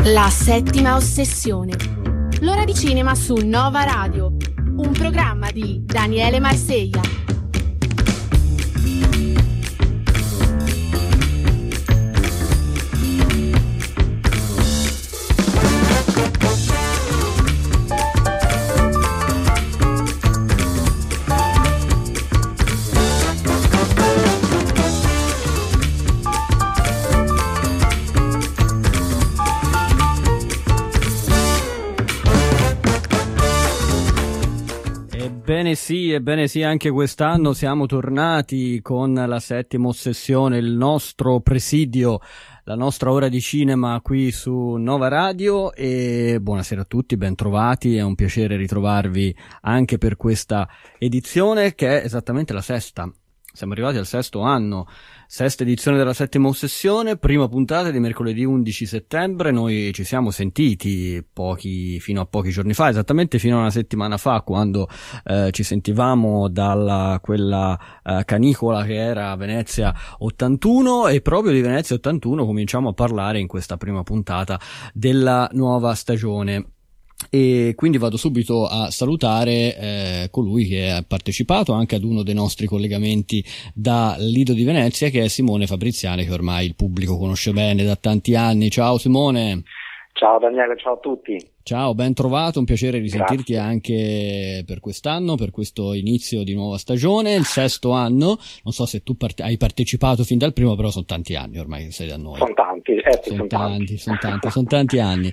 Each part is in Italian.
La settima ossessione. L'ora di cinema su Nova Radio. Un programma di Daniele Marseglia. Ebbene sì, anche quest'anno siamo tornati con la settima ossessione, il nostro presidio, la nostra ora di cinema qui su Nova Radio. E buonasera a tutti, bentrovati, è un piacere ritrovarvi anche per questa edizione che è esattamente la sesta. Siamo arrivati al sesto anno, sesta edizione della settima ossessione, prima puntata di mercoledì 11 settembre. Noi ci siamo sentiti fino a pochi giorni fa, esattamente fino a una settimana fa, quando ci sentivamo dalla quella canicola che era Venezia 81, e proprio di Venezia 81 cominciamo a parlare in questa prima puntata della nuova stagione. E quindi vado subito a salutare colui che ha partecipato anche ad uno dei nostri collegamenti da Lido di Venezia, che è Simone Fabriziani, che ormai il pubblico conosce bene da tanti anni. Ciao Simone. Ciao Daniele, ciao a tutti. Ciao, ben trovato, un piacere risentirti anche per quest'anno, per questo inizio di nuova stagione, il sesto anno. Non so se tu hai partecipato fin dal primo, però sono tanti anni ormai che sei da noi. Sono tanti anni.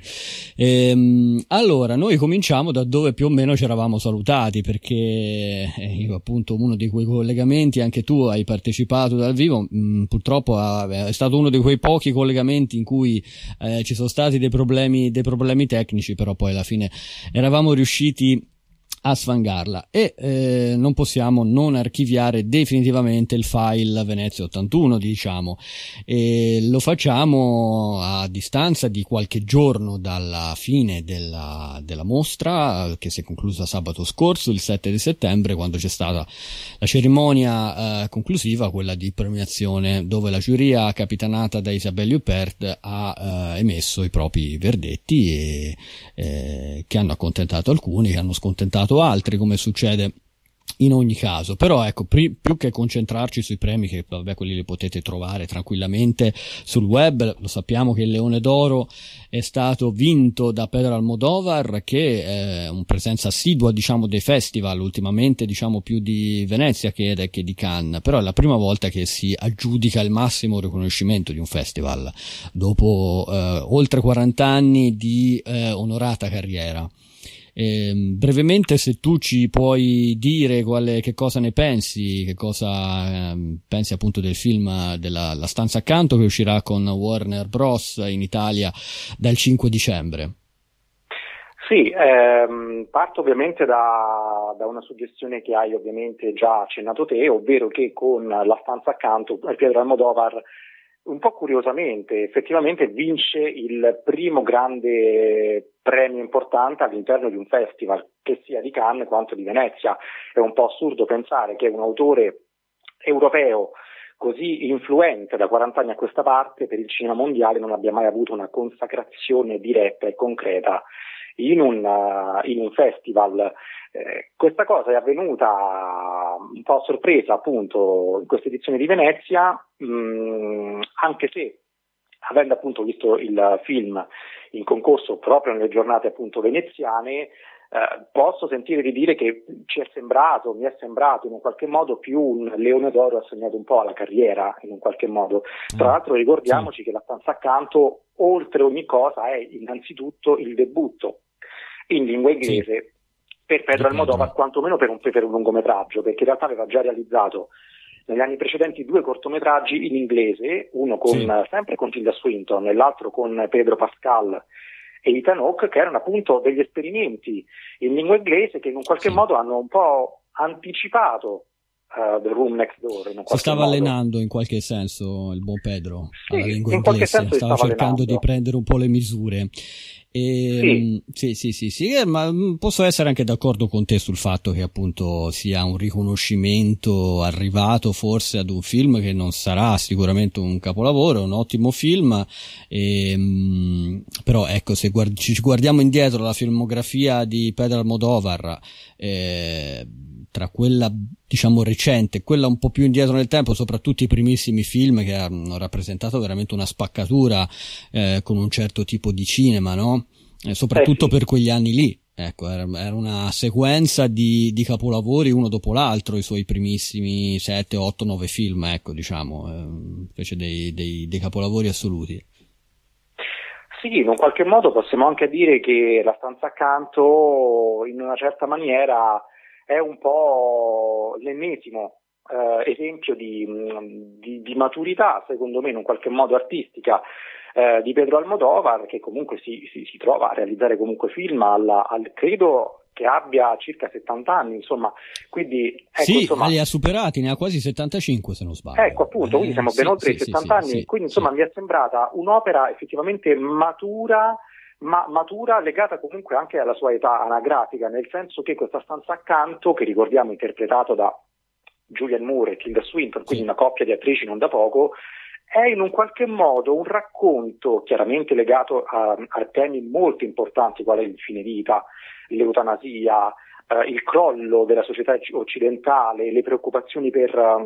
Allora, noi cominciamo da dove più o meno ci eravamo salutati, perché io appunto uno di quei collegamenti, anche tu hai partecipato dal vivo, purtroppo è stato uno di quei pochi collegamenti in cui ci sono stati dei problemi tecnici, però poi alla fine eravamo riusciti a sfangarla e non possiamo non archiviare definitivamente il file Venezia 81, diciamo, e lo facciamo a distanza di qualche giorno dalla fine della mostra, che si è conclusa sabato scorso, il 7 di settembre, quando c'è stata la cerimonia conclusiva, quella di premiazione, dove la giuria capitanata da Isabelle Huppert ha emesso i propri verdetti e che hanno accontentato alcuni, che hanno scontentato altri, come succede in ogni caso. Però ecco, più che concentrarci sui premi, che vabbè, quelli li potete trovare tranquillamente sul web, lo sappiamo che il Leone d'Oro è stato vinto da Pedro Almodóvar, che è un presenza assidua, diciamo, dei festival, ultimamente diciamo più di Venezia che di Cannes, però è la prima volta che si aggiudica il massimo riconoscimento di un festival dopo oltre 40 anni di onorata carriera. Brevemente, se tu ci puoi dire che cosa ne pensi, che cosa pensi appunto del film della La stanza accanto, che uscirà con Warner Bros. In Italia dal 5 dicembre. Sì, parto ovviamente da una suggestione che hai ovviamente già accennato te, ovvero che con La stanza accanto Pedro Almodóvar, un po' curiosamente, effettivamente vince il primo grande premio importante all'interno di un festival, che sia di Cannes quanto di Venezia. È un po' assurdo pensare che un autore europeo così influente da 40 anni a questa parte per il cinema mondiale non abbia mai avuto una consacrazione diretta e concreta in un festival. Questa cosa è avvenuta un po' a sorpresa appunto in questa edizione di Venezia, anche se, avendo appunto visto il film in concorso proprio nelle giornate appunto veneziane, posso sentire di dire che mi è sembrato in un qualche modo più un Leone d'Oro assegnato un po' alla carriera, in un qualche modo. Tra l'altro ricordiamoci che La stanza accanto, oltre ogni cosa, è innanzitutto il debutto in lingua inglese per Pedro Almodóvar, quantomeno per un lungometraggio, perché in realtà aveva già realizzato negli anni precedenti 2 cortometraggi in inglese, uno sempre con Tilda Swinton e l'altro con Pedro Pascal e Ethan Hawke, che erano appunto degli esperimenti in lingua inglese che in un qualche modo hanno un po' anticipato The Room Next Door. Si stava allenando in qualche senso il buon Pedro alla lingua in qualche inglese, senso stava cercando allenando. di prendere un po' le misure. Sì, ma posso essere anche d'accordo con te sul fatto che appunto sia un riconoscimento arrivato forse ad un film che non sarà sicuramente un capolavoro, un ottimo film, però ecco, se ci guardiamo indietro alla filmografia di Pedro Almodóvar, tra quella diciamo recente e quella un po' più indietro nel tempo, soprattutto i primissimi film che hanno rappresentato veramente una spaccatura con un certo tipo di cinema, no? Soprattutto per quegli anni lì, ecco, era una sequenza di capolavori uno dopo l'altro, i suoi primissimi 7, 8, 9 film, ecco, diciamo, fece dei capolavori assoluti. Sì, in un qualche modo possiamo anche dire che La stanza accanto in una certa maniera è un po' l'ennesimo esempio di maturità, secondo me, in un qualche modo artistica, di Pedro Almodóvar, che comunque si trova a realizzare comunque film credo che abbia circa 70 anni, insomma, quindi ecco, sì, insomma, li ha superati, ne ha quasi 75 se non sbaglio. Ecco, appunto, quindi siamo ben oltre i 70 anni, quindi insomma mi è sembrata un'opera effettivamente matura, ma matura legata comunque anche alla sua età anagrafica, nel senso che questa stanza accanto, che ricordiamo interpretato da Julianne Moore e Tilda Swinton, quindi una coppia di attrici non da poco, è in un qualche modo un racconto chiaramente legato a temi molto importanti quali il fine vita, l'eutanasia, il crollo della società occidentale, le preoccupazioni per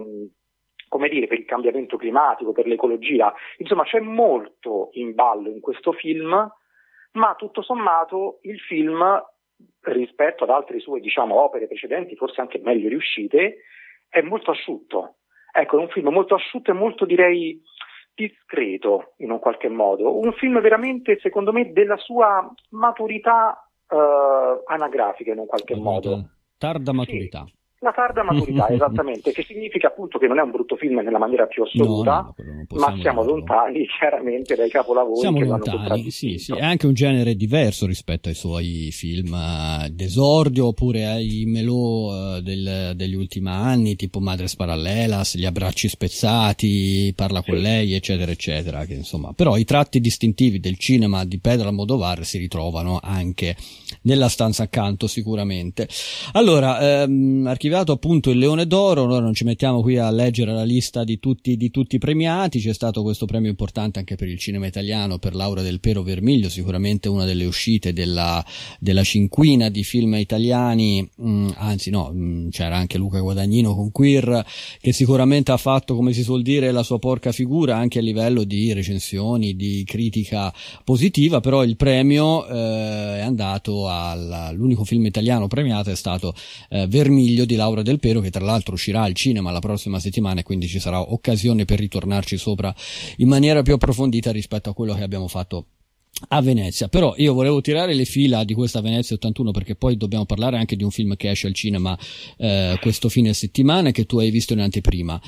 il cambiamento climatico, per l'ecologia. Insomma, c'è molto in ballo in questo film, ma tutto sommato il film, rispetto ad altre sue, diciamo, opere precedenti, forse anche meglio riuscite, è molto asciutto. Ecco, è un film molto asciutto e molto, direi, discreto in un qualche modo. Un film veramente, secondo me, della sua maturità anagrafica in un qualche modo. Tarda maturità. Sì. La tarda maturità, esattamente, che significa appunto che non è un brutto film nella maniera più assoluta, ma siamo lontani chiaramente dai capolavori. Siamo che lontani, sì, è anche un genere diverso rispetto ai suoi film d'esordio oppure ai melò degli ultimi anni, tipo Madres Paralelas, Gli abbracci spezzati, Parla con lei, eccetera, eccetera, che insomma, però i tratti distintivi del cinema di Pedro Almodóvar si ritrovano anche nella stanza accanto, sicuramente. Allora, archiviato appunto il Leone d'Oro, noi non ci mettiamo qui a leggere la lista di tutti i premiati, c'è stato questo premio importante anche per il cinema italiano, per Laura Del Pero Vermiglio, sicuramente una delle uscite della cinquina di film italiani, c'era anche Luca Guadagnino con Queer, che sicuramente ha fatto, come si suol dire, la sua porca figura anche a livello di recensioni, di critica positiva, però il premio è andato l'unico film italiano premiato è stato Vermiglio di Laura Del Pero, che tra l'altro uscirà al cinema la prossima settimana e quindi ci sarà occasione per ritornarci sopra in maniera più approfondita rispetto a quello che abbiamo fatto a Venezia. Però io volevo tirare le fila di questa Venezia 81 perché poi dobbiamo parlare anche di un film che esce al cinema questo fine settimana che tu hai visto in anteprima.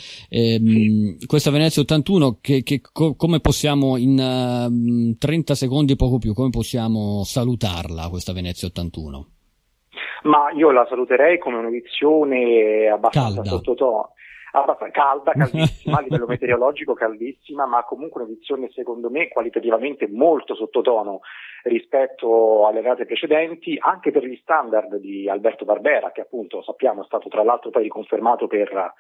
Questa Venezia 81 come possiamo in 30 secondi, poco più, come possiamo salutarla questa Venezia 81? Ma io la saluterei come un'edizione abbastanza sottotono, calda, caldissima, a livello meteorologico caldissima, ma comunque un'edizione secondo me qualitativamente molto sottotono rispetto alle date precedenti, anche per gli standard di Alberto Barbera, che appunto sappiamo è stato tra l'altro poi riconfermato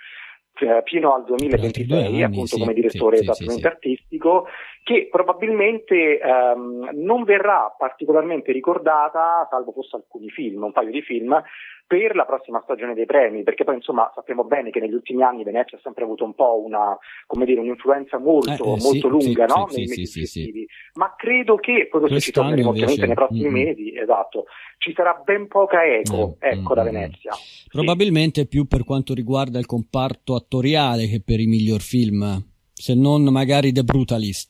fino al 2026, appunto come direttore esattamente artistico, che probabilmente non verrà particolarmente ricordata, salvo forse alcuni film, un paio di film, per la prossima stagione dei premi, perché poi insomma sappiamo bene che negli ultimi anni Venezia ha sempre avuto un po' un'influenza molto lunga, no? Nei mesi festivi. Ma credo che, poi questo ci torneremo ovviamente nei prossimi mesi, esatto, ci sarà ben poca eco da Venezia. Probabilmente più per quanto riguarda il comparto attoriale che per i miglior film, se non magari The Brutalist.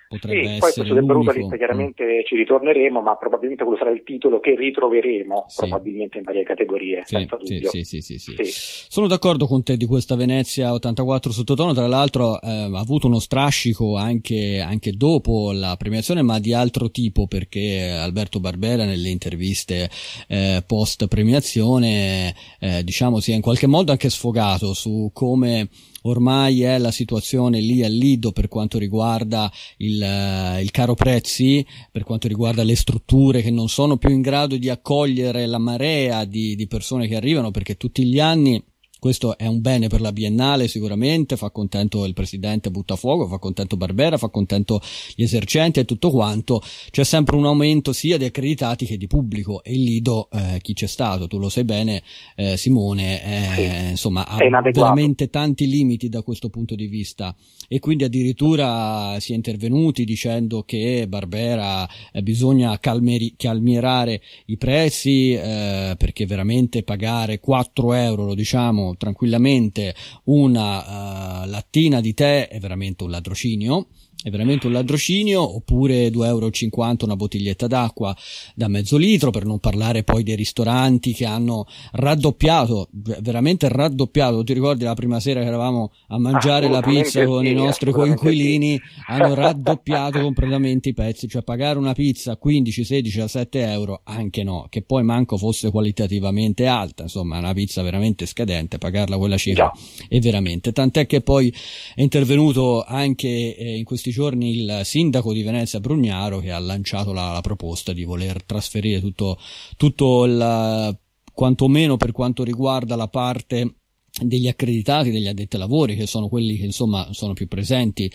potrebbe essere poi su The l'unico. Brutalist chiaramente ci ritorneremo, ma probabilmente quello sarà il titolo che ritroveremo Sì. probabilmente in varie categorie, senza dubbio. Sì. Sono d'accordo con te di questa Venezia 84 sottotono, tra l'altro ha avuto uno strascico anche dopo la premiazione, ma di altro tipo, perché Alberto Barbera nelle interviste post premiazione diciamo si è in qualche modo anche sfogato su come ormai è la situazione lì al Lido per quanto riguarda il caro prezzi, per quanto riguarda le strutture che non sono più in grado di accogliere la marea di persone che arrivano, perché tutti gli anni questo è un bene per la Biennale, sicuramente fa contento il presidente Buttafuoco, fa contento Barbera, fa contento gli esercenti e tutto quanto. C'è sempre un aumento sia di accreditati che di pubblico, e il Lido chi c'è stato, tu lo sai bene Simone, insomma ha veramente tanti limiti da questo punto di vista, e quindi addirittura si è intervenuti dicendo che Barbera bisogna calmierare i prezzi, perché veramente pagare 4 euro, lo diciamo tranquillamente, una lattina di tè è veramente un ladrocinio, oppure 2,50 euro una bottiglietta d'acqua da mezzo litro, per non parlare poi dei ristoranti che hanno veramente raddoppiato. Ti ricordi la prima sera che eravamo a mangiare la pizza con i nostri coinquilini? Hanno raddoppiato completamente i prezzi, cioè pagare una pizza 15, 16 a 7 euro, anche no, che poi manco fosse qualitativamente alta, insomma una pizza veramente scadente, pagarla quella cifra è veramente, tant'è che poi è intervenuto anche in questi giorni il sindaco di Venezia Brugnaro, che ha lanciato la proposta di voler trasferire tutto il, quantomeno per quanto riguarda la parte degli accreditati, degli addetti ai lavori, che sono quelli che insomma sono più presenti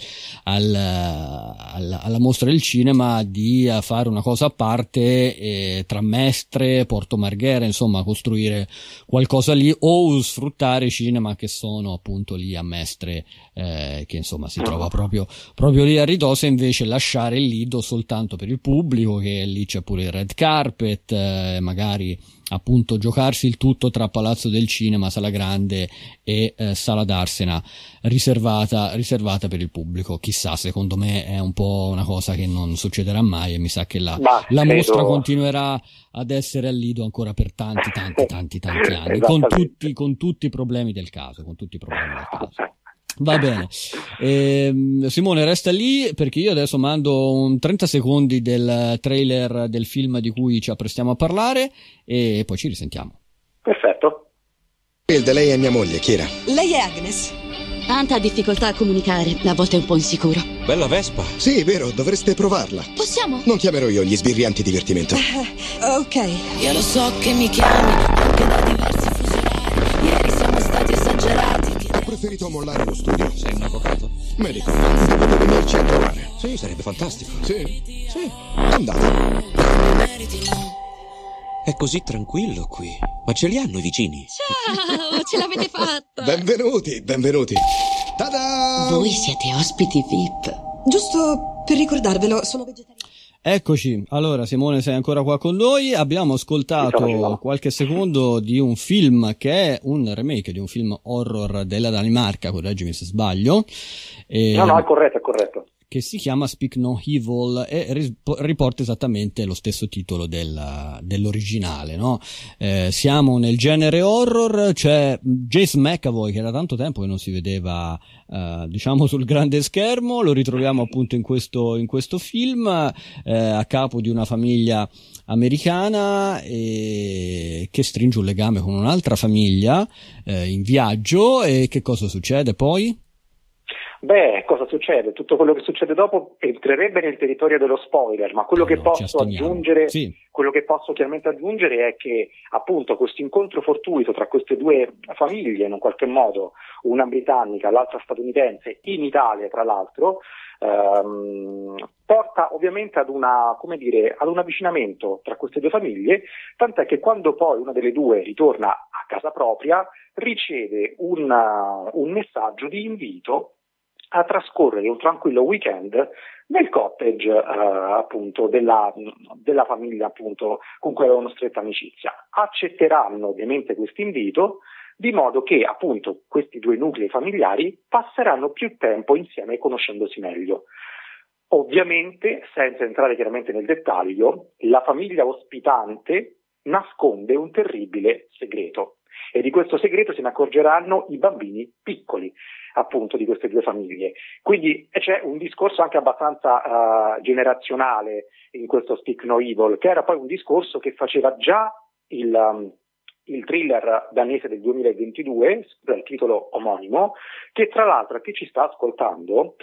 alla mostra del cinema, di fare una cosa a parte tra Mestre, Porto Marghera, insomma costruire qualcosa lì, o sfruttare i cinema che sono appunto lì a Mestre, che insomma si trova proprio lì a ridosso, e invece lasciare il Lido soltanto per il pubblico, che lì c'è pure il red carpet, magari appunto giocarsi il tutto tra Palazzo del Cinema, Sala Grande e Sala d'Arsena, riservata per il pubblico. Chissà, secondo me è un po' una cosa che non succederà mai, e mi sa che la mostra continuerà ad essere al Lido ancora per tanti anni, con tutti i problemi del caso, Va bene, Simone resta lì, perché io adesso mando un 30 secondi del trailer del film di cui ci apprestiamo a parlare, e poi ci risentiamo. Perfetto. Lei è mia moglie, Chiara. Lei è Agnes. Tanta difficoltà a comunicare, a volte è un po' insicuro. Bella Vespa. Sì, vero, dovreste provarla. Possiamo? Non chiamerò io gli sbirrianti divertimento. Ok. Io lo so che mi chiami anche da diversi fusi orari. Ieri siamo stati esagerati. Ho preferito mollare lo studio. Sei un avvocato? Medico. Dovete venirci a trovare. Sì, sarebbe fantastico. Sì. Andate. È così tranquillo qui. Ma ce li hanno i vicini? Ciao, ce l'avete fatta! Benvenuti. Ta-da! Voi siete ospiti VIP. Giusto per ricordarvelo, sono vegetariano. Eccoci, allora Simone, sei ancora qua con noi. Abbiamo ascoltato qualche secondo di un film che è un remake di un film horror della Danimarca, correggimi se sbaglio. No, è corretto. Che si chiama Speak No Evil, e riporta esattamente lo stesso titolo dell'originale, no? Siamo nel genere horror, c'è James McAvoy, che era tanto tempo che non si vedeva diciamo sul grande schermo, lo ritroviamo appunto in questo film, a capo di una famiglia americana che stringe un legame con un'altra famiglia in viaggio. E che cosa succede poi? Cosa succede? Tutto quello che succede dopo entrerebbe nel territorio dello spoiler, ma quello che posso aggiungere, quello che posso chiaramente aggiungere è che appunto questo incontro fortuito tra queste due famiglie, in un qualche modo, una britannica, l'altra statunitense, in Italia tra l'altro, porta ovviamente ad un avvicinamento tra queste due famiglie, tant'è che quando poi una delle due ritorna a casa propria riceve un messaggio di invito a trascorrere un tranquillo weekend nel cottage appunto della famiglia appunto con cui avevano stretta amicizia. Accetteranno ovviamente questo invito, di modo che appunto questi due nuclei familiari passeranno più tempo insieme conoscendosi meglio. Ovviamente, senza entrare chiaramente nel dettaglio, la famiglia ospitante nasconde un terribile segreto, e di questo segreto se ne accorgeranno i bambini piccoli, appunto, di queste due famiglie. Quindi c'è un discorso anche abbastanza generazionale in questo Speak No Evil, che era poi un discorso che faceva già il thriller danese del 2022, dal titolo omonimo, che tra l'altro a chi ci sta ascoltando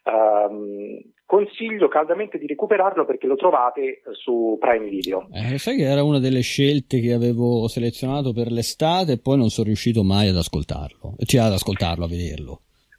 consiglio caldamente di recuperarlo, perché lo trovate su Prime Video. Sai che era una delle scelte che avevo selezionato per l'estate e poi non sono riuscito mai ad ascoltarlo, a vederlo.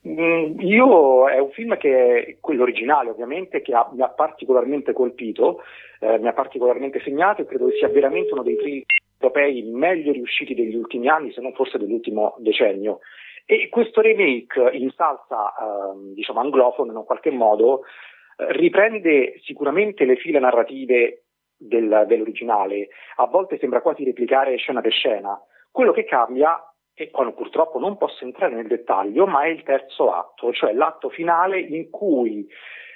Io è un film che, quello originale ovviamente, che mi ha particolarmente colpito, mi ha particolarmente segnato, e credo che sia veramente uno dei thriller europei meglio riusciti degli ultimi anni, se non forse dell'ultimo decennio. E questo remake in salsa diciamo anglofona, in un qualche modo riprende sicuramente le file narrative dell'originale, a volte sembra quasi replicare scena per scena. Quello che cambia, e poi purtroppo non posso entrare nel dettaglio, ma è il terzo atto, cioè l'atto finale in cui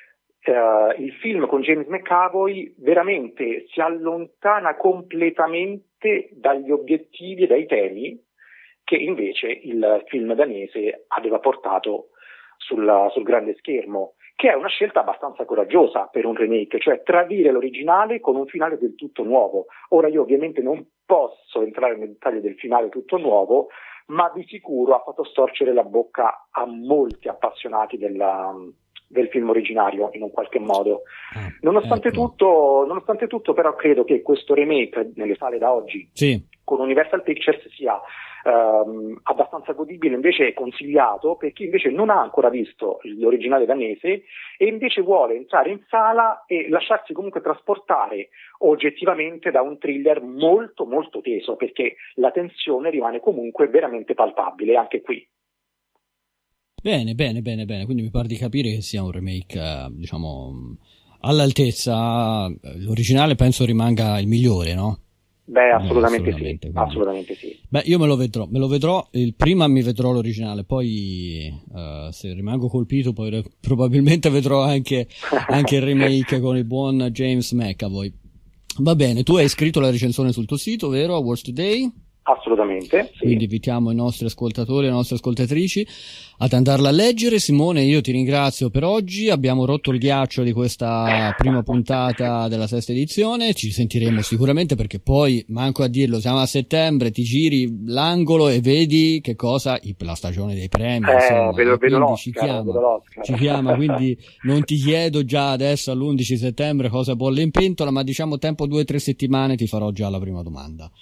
il film con James McAvoy veramente si allontana completamente dagli obiettivi e dai temi che invece il film danese aveva portato sul grande schermo, che è una scelta abbastanza coraggiosa per un remake, cioè tradire l'originale con un finale del tutto nuovo. Ora io ovviamente non posso entrare nel dettaglio del finale tutto nuovo, ma di sicuro ha fatto storcere la bocca a molti appassionati del film originario, in un qualche modo. Nonostante tutto, però credo che questo remake nelle sale da oggi, sì, con Universal Pictures sia abbastanza godibile, invece è consigliato per chi invece non ha ancora visto l'originale danese e invece vuole entrare in sala e lasciarsi comunque trasportare oggettivamente da un thriller molto molto teso, perché la tensione rimane comunque veramente palpabile anche qui. Bene, quindi mi pare di capire che sia un remake diciamo all'altezza. L'originale penso rimanga il migliore, no? Beh, assolutamente sì. Beh, io me lo vedrò, prima mi vedrò l'originale, poi se rimango colpito poi probabilmente vedrò anche il remake con il buon James McAvoy. Va bene, tu hai scritto la recensione sul tuo sito, vero? A Wars Today? Assolutamente, sì. Quindi invitiamo i nostri ascoltatori e le nostre ascoltatrici ad andarla a leggere. Simone, io ti ringrazio per oggi, abbiamo rotto il ghiaccio di questa prima puntata della sesta edizione, ci sentiremo sicuramente, perché poi, manco a dirlo, siamo a settembre, ti giri l'angolo e vedi che cosa, la stagione dei premi, insomma, vedo ci chiama, quindi non ti chiedo già adesso all'11 settembre cosa bolle in pentola, ma diciamo tempo 2 o 3 settimane ti farò già la prima domanda.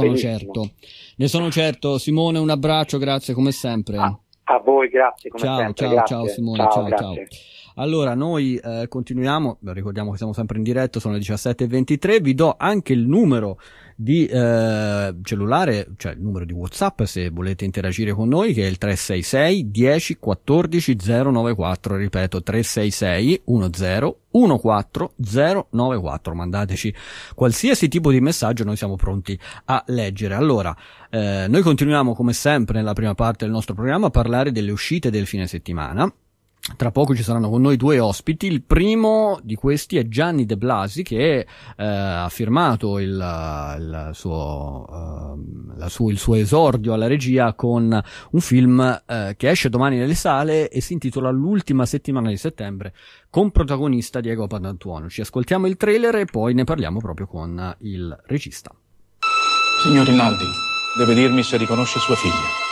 Ne sono certo. Simone, un abbraccio, grazie come sempre. A voi, grazie come sempre. Ciao Simone, ciao. Allora, noi continuiamo, ricordiamo che siamo sempre in diretta, sono le 17:23, vi do anche il numero di cellulare, cioè il numero di WhatsApp se volete interagire con noi, che è il 366 10 14 094, ripeto 366 10 14 094, mandateci qualsiasi tipo di messaggio, noi siamo pronti a leggere. Allora, noi continuiamo come sempre nella prima parte del nostro programma a parlare delle uscite del fine settimana. Tra poco ci saranno con noi due ospiti. Il primo di questi è Gianni De Blasi, che ha firmato il suo esordio alla regia con un film che esce domani nelle sale e si intitola L'ultima settimana di settembre, con protagonista Diego Padantuono. Ci ascoltiamo il trailer e poi ne parliamo proprio con il regista. Signor Rinaldi, deve dirmi se riconosce sua figlia.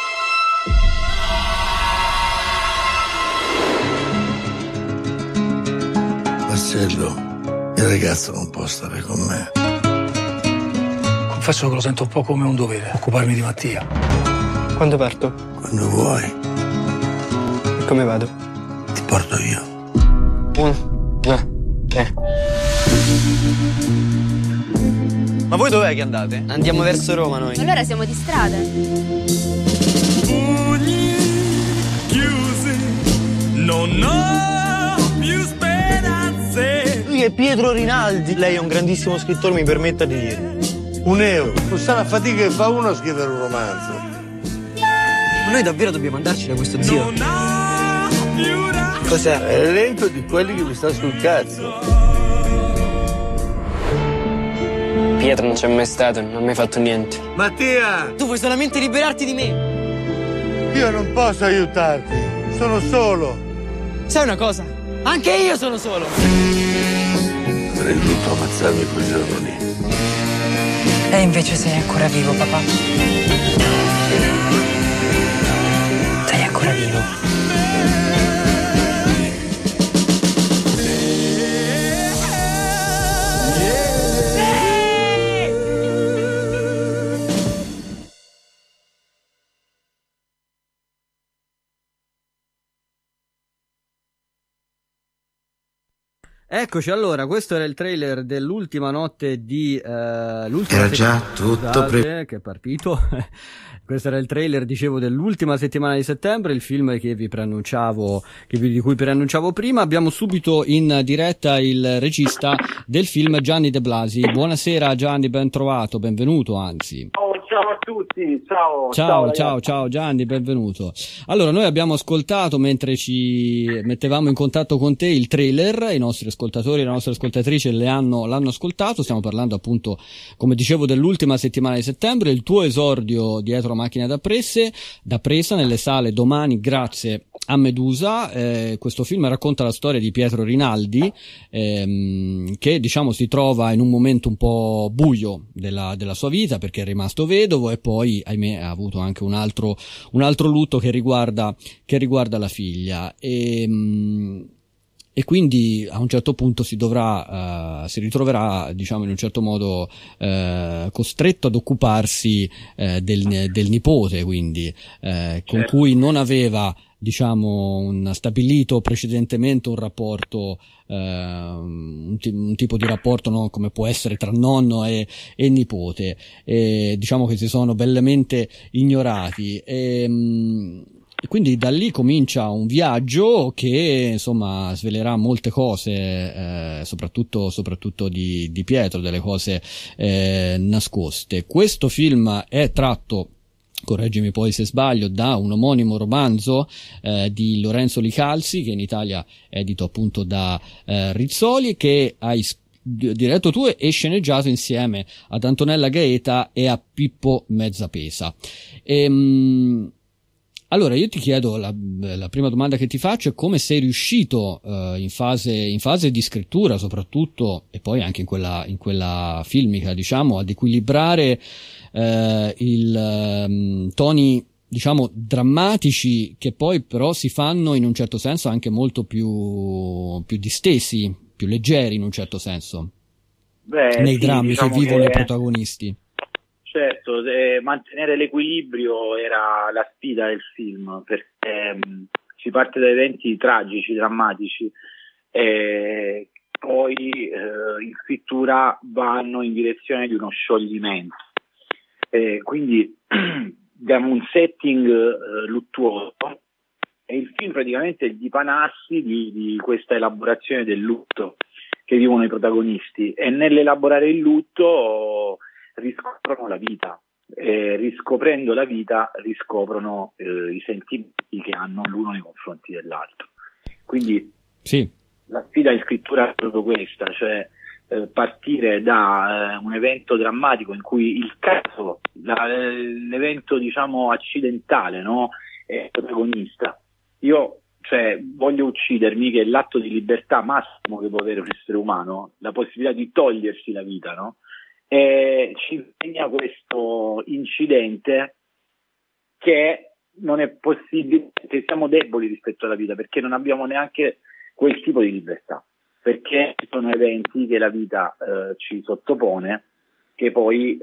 Marcello, il ragazzo non può stare con me. Confesso che lo sento un po' come un dovere, occuparmi di Mattia. Quando parto? Quando vuoi. E come vado? Ti porto io. 1, 2, 3. Ma voi dov'è che andate? Andiamo verso Roma noi. Allora siamo di strada. Pugni chiusi, non ho più speranze. Lui è Pietro Rinaldi. Lei è un grandissimo scrittore, mi permetta di dire. Un euro. Non sa la fatica che fa uno a scrivere un romanzo. Ma noi davvero dobbiamo andarci da questo zio? Non ho Cos'è? È l'elenco di quelli che mi sta sul cazzo. Pietro non c'è mai stato, non ha mai fatto niente. Mattia! Tu vuoi solamente liberarti di me? Io non posso aiutarti, sono solo. Sai una cosa? Anche io sono solo. Avrei dovuto ammazzarmi quel giorno lì. E invece sei ancora vivo, papà. Sei ancora vivo. Eccoci, allora, questo era il trailer dell'ultima notte di l'ultima Era già tutto che è partito. Questo era il trailer, dicevo, dell'ultima settimana di settembre, il film che vi preannunciavo, di cui preannunciavo prima. Abbiamo subito in diretta il regista del film, Gianni De Blasi. Buonasera Gianni, ben trovato, benvenuto anzi. Ciao a tutti, ciao Gianni, benvenuto. Allora, noi abbiamo ascoltato, mentre ci mettevamo in contatto con te, il trailer, i nostri ascoltatori e le nostre ascoltatrici l'hanno ascoltato. Stiamo parlando appunto, come dicevo, dell'ultima settimana di settembre, il tuo esordio dietro la macchina da presa nelle sale domani grazie a Medusa. Questo film racconta la storia di Pietro Rinaldi, che diciamo si trova in un momento un po' buio della sua vita, perché è rimasto vedovo e poi, ahimè, ha avuto anche un altro lutto che riguarda la figlia, e quindi a un certo punto si ritroverà, diciamo, in un certo modo costretto ad occuparsi del nipote, quindi con cui non aveva, diciamo, stabilito precedentemente un rapporto, un tipo di rapporto, no? Come può essere tra nonno e nipote, e diciamo che si sono bellemente ignorati, e quindi da lì comincia un viaggio che, insomma, svelerà molte cose, soprattutto di Pietro, delle cose nascoste. Questo film è tratto, correggimi poi se sbaglio, da un omonimo romanzo di Lorenzo Licalzi, che in Italia è edito appunto da Rizzoli, che hai diretto tu e sceneggiato insieme ad Antonella Gaeta e a Pippo Mezzapesa. Allora io ti chiedo, la prima domanda che ti faccio è come sei riuscito in fase di scrittura soprattutto, e poi anche in quella filmica, diciamo, ad equilibrare toni, diciamo, drammatici, che poi però si fanno in un certo senso anche molto più distesi, più leggeri in un certo senso, nei drammi, diciamo, che vivono i protagonisti. Certo, mantenere l'equilibrio era la sfida del film, perché si parte da eventi tragici, drammatici, e poi in scrittura vanno in direzione di uno scioglimento. Quindi diamo un setting luttuoso, e il film praticamente è il dipanarsi di questa elaborazione del lutto che vivono i protagonisti, e nell'elaborare il lutto riscoprono la vita, riscoprendo la vita riscoprono i sentimenti che hanno l'uno nei confronti dell'altro. Quindi sì, la sfida in scrittura è proprio questa, cioè partire da un evento drammatico in cui il caso, l'evento, diciamo, accidentale, no, è il protagonista. Io, cioè, voglio uccidermi, che è l'atto di libertà massimo che può avere un essere umano, la possibilità di togliersi la vita, no? E ci insegna questo incidente che non è possibile, che siamo deboli rispetto alla vita, perché non abbiamo neanche quel tipo di libertà, perché ci sono eventi che la vita ci sottopone, che poi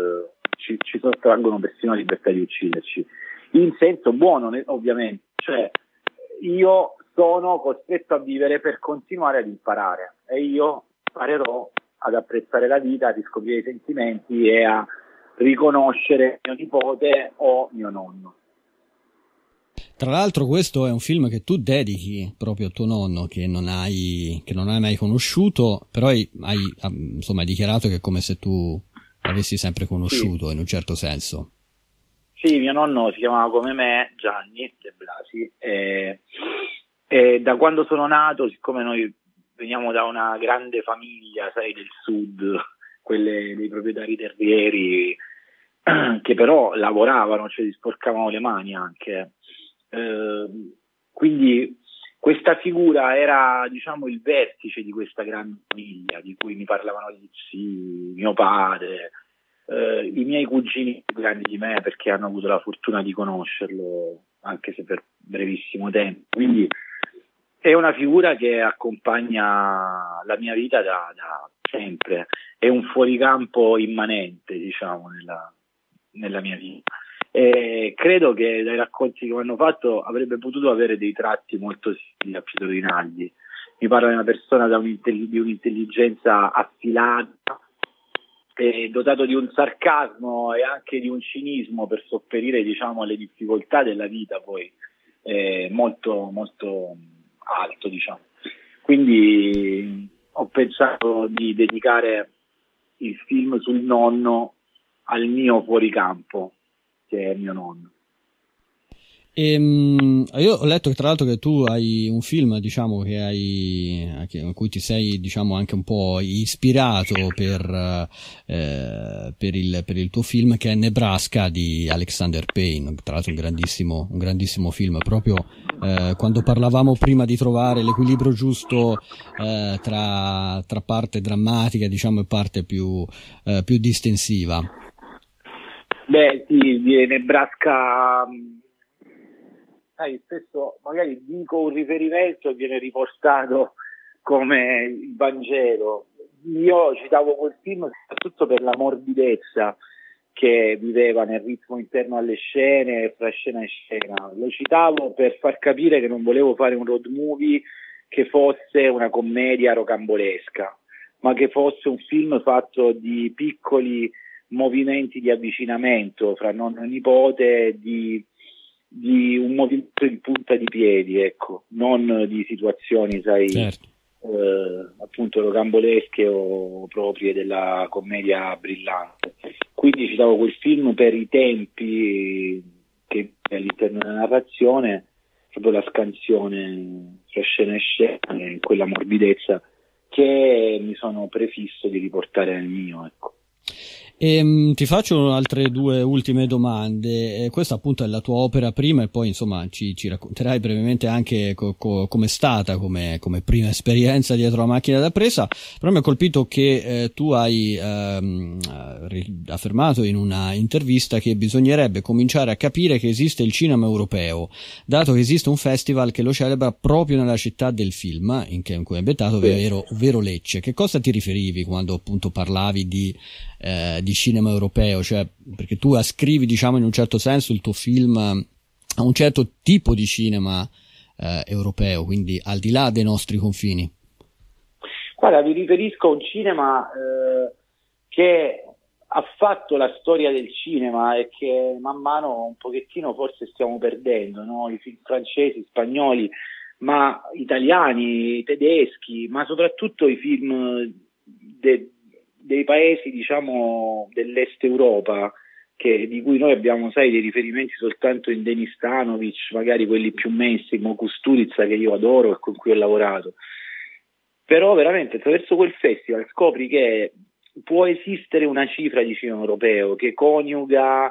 ci sottraggono persino la libertà di ucciderci, in senso buono, ovviamente. Cioè, io sono costretto a vivere per continuare ad imparare, e io imparerò ad apprezzare la vita, a riscoprire i sentimenti e a riconoscere mio nipote o mio nonno. Tra l'altro questo è un film che tu dedichi proprio a tuo nonno, che non hai mai conosciuto, però hai dichiarato che è come se tu l'avessi sempre conosciuto, sì, in un certo senso. Sì, mio nonno si chiamava come me, Gianni De Blasi, E da quando sono nato, siccome noi veniamo da una grande famiglia, sai, del sud, quelle dei proprietari terrieri, che però lavoravano, cioè si sporcavano le mani anche, quindi questa figura era, diciamo, il vertice di questa grande famiglia di cui mi parlavano gli zii, mio padre, i miei cugini più grandi di me, perché hanno avuto la fortuna di conoscerlo, anche se per brevissimo tempo. Quindi è una figura che accompagna la mia vita da sempre, è un fuoricampo immanente, diciamo, nella mia vita. E credo che dai racconti che mi hanno fatto avrebbe potuto avere dei tratti molto simili a Pietro Rinaldi. Mi parla di una persona di un'intelligenza affilata, dotato di un sarcasmo e anche di un cinismo per sopperire, diciamo, alle difficoltà della vita, poi molto molto alto, diciamo. Quindi ho pensato di dedicare il film sul nonno al mio fuoricampo, che è mio nonno. Io ho letto tra l'altro che tu hai un film, diciamo, in cui ti sei, diciamo, anche un po' ispirato per il tuo film, che è Nebraska di Alexander Payne, tra l'altro un grandissimo film. Proprio quando parlavamo prima di trovare l'equilibrio giusto tra parte drammatica, diciamo, e parte più distensiva. Beh, sì, di Nebraska, sai, spesso magari dico un riferimento e viene riportato come il Vangelo. Io citavo quel film soprattutto per la morbidezza che viveva nel ritmo interno alle scene, fra scena e scena. Lo citavo per far capire che non volevo fare un road movie che fosse una commedia rocambolesca, ma che fosse un film fatto di piccoli movimenti di avvicinamento fra nonno e nipote, di un movimento di punta di piedi, ecco, non di situazioni, sai, certo, appunto rocambolesche o proprie della commedia brillante. Quindi citavo quel film per i tempi che all'interno della narrazione, proprio la scansione fra scena e scena, quella morbidezza che mi sono prefisso di riportare nel mio, ecco. Ti faccio altre due ultime domande. Questa appunto è la tua opera prima, e poi insomma ci racconterai brevemente anche com'è stata come prima esperienza dietro la macchina da presa. Però mi ha colpito che tu hai affermato in una intervista che bisognerebbe cominciare a capire che esiste il cinema europeo, dato che esiste un festival che lo celebra proprio nella città del film in cui è ambientato, ovvero Lecce. Che cosa ti riferivi quando appunto parlavi di cinema europeo? Cioè, perché tu ascrivi, diciamo, in un certo senso il tuo film a un certo tipo di cinema europeo, quindi al di là dei nostri confini. Guarda, mi riferisco a un cinema che ha fatto la storia del cinema e che man mano un pochettino forse stiamo perdendo, no? I film francesi, spagnoli, ma italiani, tedeschi, ma soprattutto i film dei paesi, diciamo, dell'est Europa, di cui noi abbiamo, sai, dei riferimenti soltanto in Denis Stanovic, magari quelli più mainstream, Kusturica, che io adoro e con cui ho lavorato. Però veramente attraverso quel festival scopri che può esistere una cifra di cinema europeo che coniuga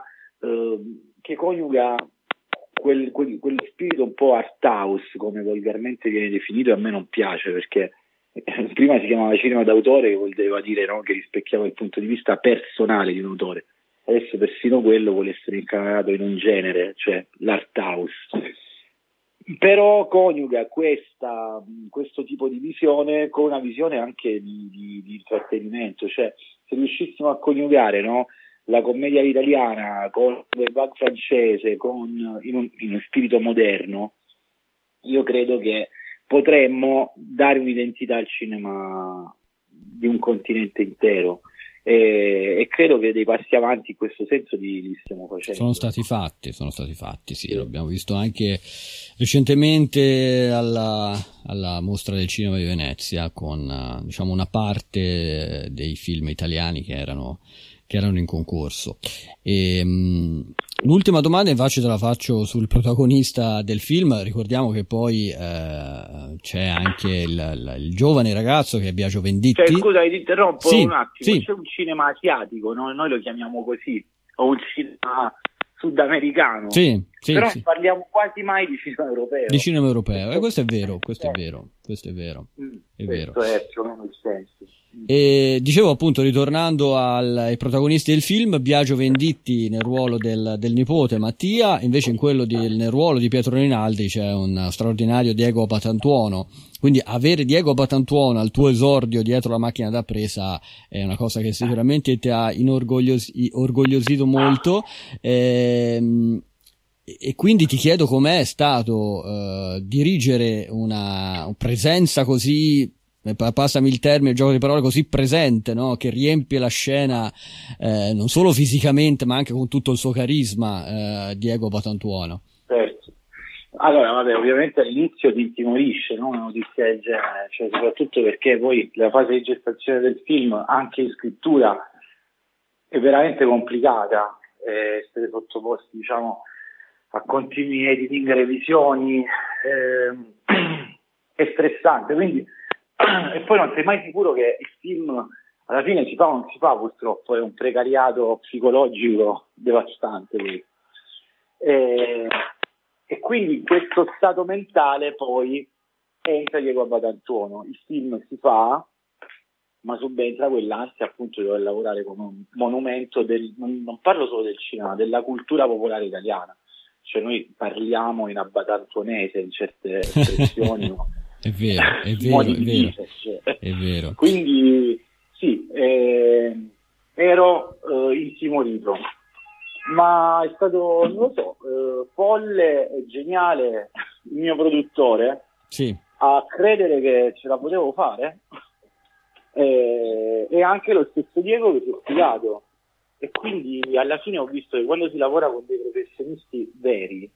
quello spirito un po' art house, come volgarmente viene definito, e a me non piace, perché prima si chiamava cinema d'autore, che voleva dire, no, che rispecchiava il punto di vista personale di un autore. Adesso persino quello vuole essere incanalato in un genere, cioè l'art house. Però coniuga questo tipo di visione con una visione anche di intrattenimento. Cioè, se riuscissimo a coniugare, no, la commedia italiana con il bug francese, in un spirito moderno, io credo che potremmo dare un'identità al cinema di un continente intero, e credo che dei passi avanti in questo senso li stiamo facendo. Sono stati fatti, sì. L'abbiamo visto anche recentemente alla Mostra del Cinema di Venezia, con diciamo una parte dei film italiani che erano in concorso. L'ultima domanda invece te la faccio sul protagonista del film. Ricordiamo che poi c'è anche il giovane ragazzo che è Biagio Venditti. Cioè, scusa, ti interrompo un attimo. Sì. C'è un cinema asiatico, noi lo chiamiamo così, o un cinema sudamericano. Però non parliamo quasi mai di cinema europeo. Di cinema europeo, e questo è vero, questo è vero. Questo è più o meno il senso. E dicevo, appunto, ritornando ai protagonisti del film, Biagio Venditti nel ruolo del nipote Mattia, invece nel ruolo di Pietro Rinaldi c'è un straordinario Diego Batantuono. Quindi avere Diego Batantuono al tuo esordio dietro la macchina da presa è una cosa che sicuramente ti ha orgogliosito molto. E quindi ti chiedo com'è stato dirigere una presenza così, passami il termine, il gioco di parole, così presente, no? Che riempie la scena non solo fisicamente ma anche con tutto il suo carisma, Diego Batantuono. Certo. Allora, vabbè, ovviamente all'inizio ti intimorisce, no? Una notizia del genere, cioè, soprattutto perché poi la fase di gestazione del film, anche in scrittura, è veramente complicata. Essere sottoposti, diciamo, a continui editing, revisioni, è stressante, quindi e poi non sei mai sicuro che il film alla fine si fa o non si fa, purtroppo è un precariato psicologico devastante. E quindi in questo stato mentale poi entra Diego Batantuono, il film si fa, ma subentra quell'ansia appunto di dover lavorare come un monumento non parlo solo del cinema, della cultura popolare italiana. Cioè noi parliamo in abatantuonese in certe espressioni. No? È vero. È vero. Quindi sì, ero intimorito, ma è stato, non lo so, folle e geniale il mio produttore a credere che ce la potevo fare, e anche lo stesso Diego che si è fidato. E quindi alla fine ho visto che quando si lavora con dei professionisti veri,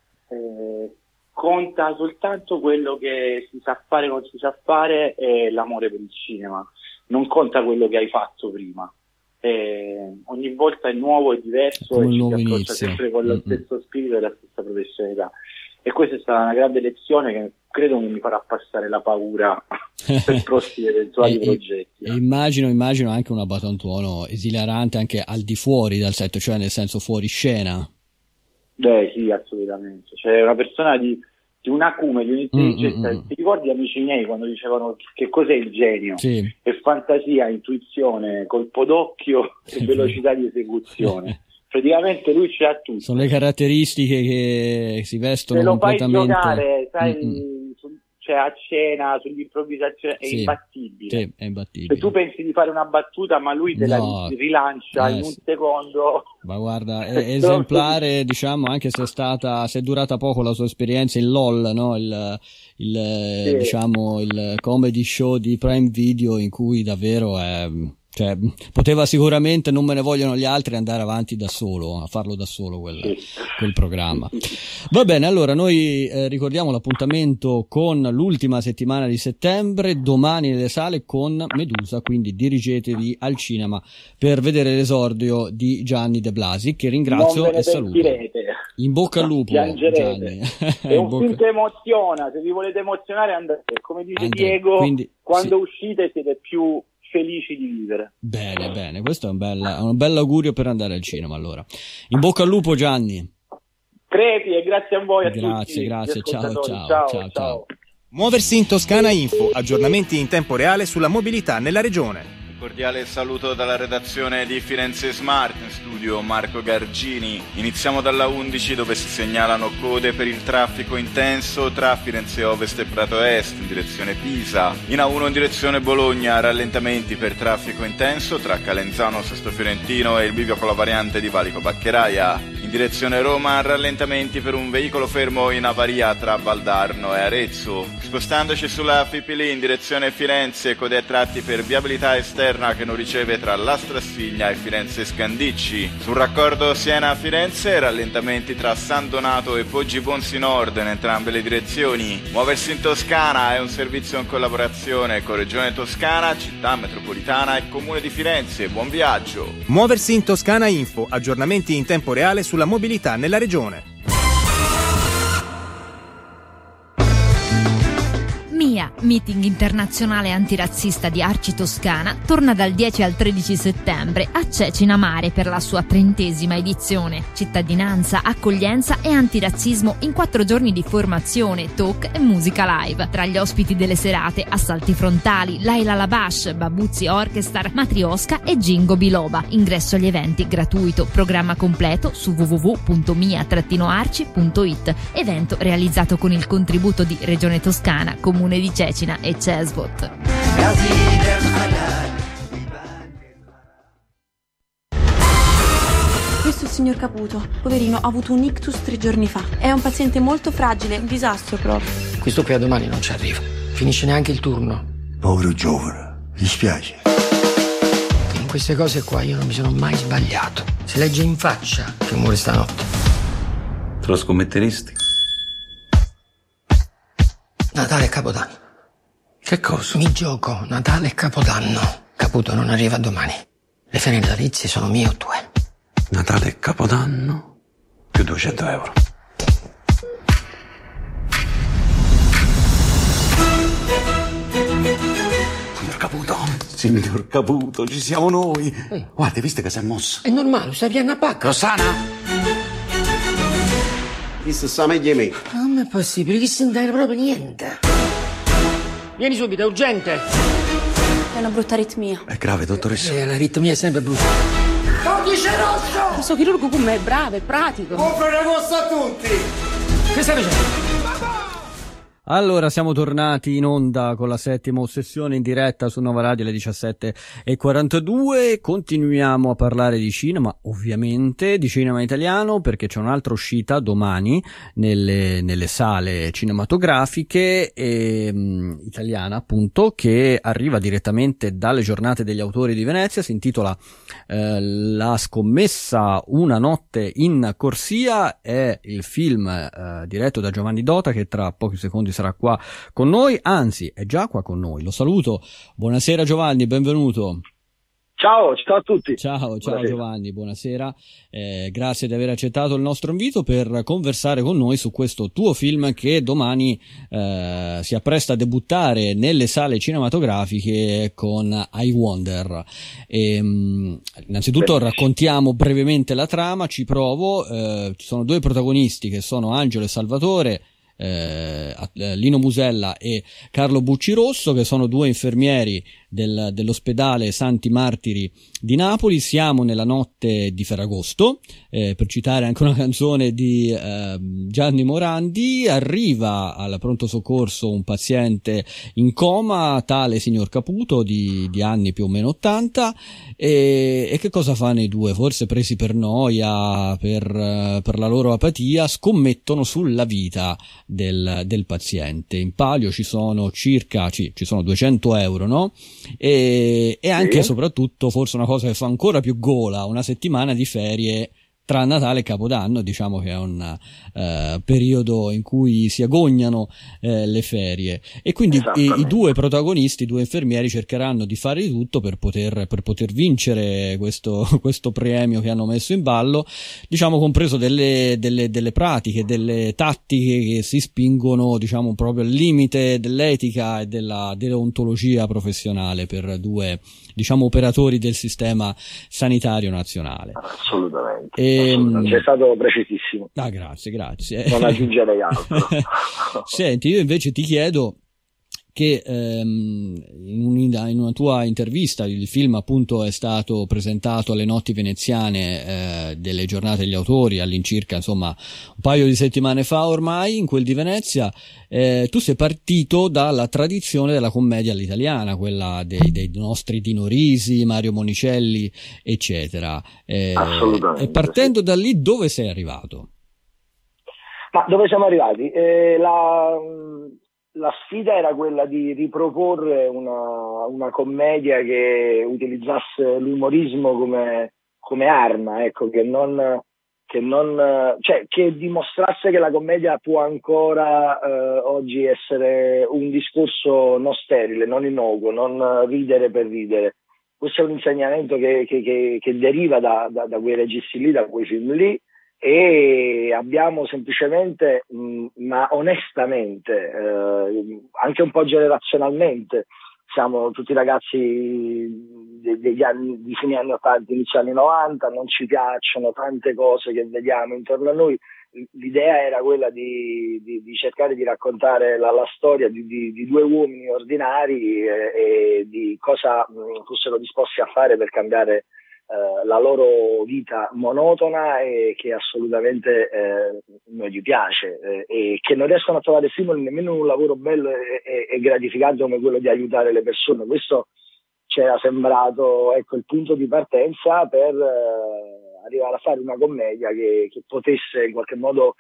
conta soltanto quello che si sa fare, non si sa fare, e l'amore per il cinema. Non conta quello che hai fatto prima. Ogni volta è nuovo, è diverso, e ci si approccia sempre con lo stesso spirito e la stessa professionalità. E questa è stata una grande lezione che credo che mi farà passare la paura per prossimi eventuali progetti. E immagino anche una Batantuono esilarante anche al di fuori dal set, cioè nel senso fuori scena. Beh, sì, assolutamente. Cioè una persona di un acume, di un'intelligenza. Ti ricordi, amici miei, quando dicevano che cos'è il genio? È fantasia, intuizione, colpo d'occhio e velocità di esecuzione. Praticamente lui ce l'ha tutto. Sono le caratteristiche che si vestono completamente. Se lo fai giocare, sai, cioè a cena, sull'improvvisazione, è imbattibile. Sì, è imbattibile. Se tu pensi di fare una battuta, ma lui te la rilancia in un secondo. Ma guarda, è esemplare, diciamo, anche se è durata poco la sua esperienza in LOL, no? Diciamo, il comedy show di Prime Video, in cui davvero cioè, poteva sicuramente, non me ne vogliono gli altri, andare avanti da solo, a farlo da solo quel programma. Va bene, allora noi ricordiamo l'appuntamento con l'ultima settimana di settembre, domani nelle sale con Medusa, quindi dirigetevi al cinema per vedere l'esordio di Gianni De Blasi, che ringrazio e saluto. In bocca al lupo, Gianni. È un film che emoziona, se vi volete emozionare andate, come dice Diego, quindi, quando uscite siete più felici di vivere. Bene, questo è un bel augurio per andare al cinema. Allora, in bocca al lupo, Gianni. Crepi, e grazie a voi. Grazie, ciao. Muoversi in Toscana Info, aggiornamenti in tempo reale sulla mobilità nella regione. Cordiale saluto dalla redazione di Firenze Smart, in studio Marco Gargini. Iniziamo dalla 11 dove si segnalano code per il traffico intenso tra Firenze Ovest e Prato Est in direzione Pisa. In A1 in direzione Bologna, rallentamenti per traffico intenso tra Calenzano, Sesto Fiorentino e il bivio con la variante di Valico Baccheraia. In direzione Roma, rallentamenti per un veicolo fermo in avaria tra Valdarno e Arezzo. Spostandoci sulla Fipili in direzione Firenze, code a tratti per viabilità esterna che non riceve tra Lastra Sfiglia e Firenze Scandicci. Sul raccordo Siena-Firenze, rallentamenti tra San Donato e Poggi Bonsi Nord in entrambe le direzioni. Muoversi in Toscana è un servizio in collaborazione con Regione Toscana, Città Metropolitana e Comune di Firenze. Buon viaggio! Muoversi in Toscana Info, aggiornamenti in tempo reale sulla sulla mobilità nella regione. MIA, Meeting Internazionale Antirazzista di Arci Toscana, torna dal 10 al 13 settembre a Cecina Mare per la sua 30ª edizione. Cittadinanza, accoglienza e antirazzismo in 4 giorni di formazione, talk e musica live. Tra gli ospiti delle serate, assalti frontali, Laila Labash, Babuzzi Orchestra, Matrioska e Gingo Biloba. Ingresso agli eventi gratuito, programma completo su www.mia-arci.it. Evento realizzato con il contributo di Regione Toscana, Comune di Cecina e Cesvot. Questo è il signor Caputo. Poverino, ha avuto un ictus 3 giorni fa. È un paziente molto fragile, un disastro proprio. Questo qui a domani non ci arriva. Finisce neanche il turno. Povero giovane, mi dispiace. In queste cose qua io non mi sono mai sbagliato. Si legge in faccia che muore stanotte. Te lo scommetteresti? Natale e Capodanno. Che cosa? Mi gioco Natale e Capodanno. Caputo non arriva domani. Le ferie natalizie sono mie o tue. Natale e Capodanno più 200 euro. Signor Caputo, signor Caputo, ci siamo noi. Guarda, hai visto che si è mosso? È normale, stai piena pacca. Rossana! Questo sta meglio di me. Non è possibile, che si intende proprio niente. Vieni subito, è urgente. È una brutta aritmia. È grave, dottoressa. L'aritmia è sempre brutta. Codice rosso! Questo chirurgo come è bravo, è pratico. Compre le vostre a tutti! Che stai facendo? Allora, siamo tornati in onda con la 7ª Ossessione in diretta su Nova Radio alle 17:42. Continuiamo a parlare di cinema, ovviamente, di cinema italiano, perché c'è un'altra uscita domani nelle sale cinematografiche italiana, appunto, che arriva direttamente dalle giornate degli autori di Venezia. Si intitola La scommessa Una notte in corsia. È il film diretto da Giovanni Dota, che tra pochi secondi sarà qua con noi, anzi è già qua con noi. Lo saluto. Buonasera Giovanni, benvenuto. Ciao a tutti. Ciao buonasera. Giovanni, buonasera. Grazie di aver accettato il nostro invito per conversare con noi su questo tuo film che domani si appresta a debuttare nelle sale cinematografiche con I Wonder. Innanzitutto raccontiamo brevemente la trama, ci provo. Ci sono 2 protagonisti che sono Angelo e Salvatore, Lino Musella e Carlo Buccirosso, che sono 2 infermieri dell'ospedale Santi Martiri di Napoli. Siamo nella notte di Ferragosto, per citare anche una canzone di Gianni Morandi. Arriva al pronto soccorso un paziente in coma, tale signor Caputo, di anni più o meno 80, e che cosa fanno i 2? Forse presi per noia, per la loro apatia, scommettono sulla vita del paziente. In palio ci sono ci sono 200 euro, no? E anche e soprattutto, forse una cosa che fa ancora più gola, una settimana di ferie tra Natale e Capodanno. Diciamo che è un periodo in cui si agognano le ferie, e quindi i 2 protagonisti, 2 infermieri, cercheranno di fare di tutto per poter vincere questo premio che hanno messo in ballo, diciamo, compreso delle pratiche, delle tattiche che si spingono, diciamo, proprio al limite dell'etica e della deontologia professionale per 2, diciamo, operatori del sistema sanitario nazionale. Assolutamente. C'è stato precisissimo. Grazie. Non aggiungerei altro. Senti, io invece ti chiedo che in una tua intervista, il film appunto è stato presentato alle notti veneziane delle giornate degli autori, all'incirca, insomma, un paio di settimane fa ormai, in quel di Venezia. Tu sei partito dalla tradizione della commedia all'italiana, quella dei nostri Dino Risi, Mario Monicelli, eccetera. Assolutamente. E partendo da lì, dove sei arrivato? Ma dove siamo arrivati? La sfida era quella di riproporre una commedia che utilizzasse l'umorismo come arma, ecco, che dimostrasse che la commedia può ancora oggi essere un discorso non sterile, non innocuo, non ridere per ridere. Questo è un insegnamento che deriva da quei registi lì, da quei film lì, e abbiamo semplicemente, ma onestamente, anche un po' generazionalmente, siamo tutti ragazzi di fine anni 80, inizio anni 90, non ci piacciono tante cose che vediamo intorno a noi. L'idea era quella di cercare di raccontare la storia di due uomini ordinari e di cosa fossero disposti a fare per cambiare la loro vita monotona e che assolutamente non gli piace e che non riescono a trovare stimoli nemmeno in un lavoro bello e gratificante come quello di aiutare le persone. Questo ci era sembrato, ecco, il punto di partenza per arrivare a fare una commedia che potesse in qualche modo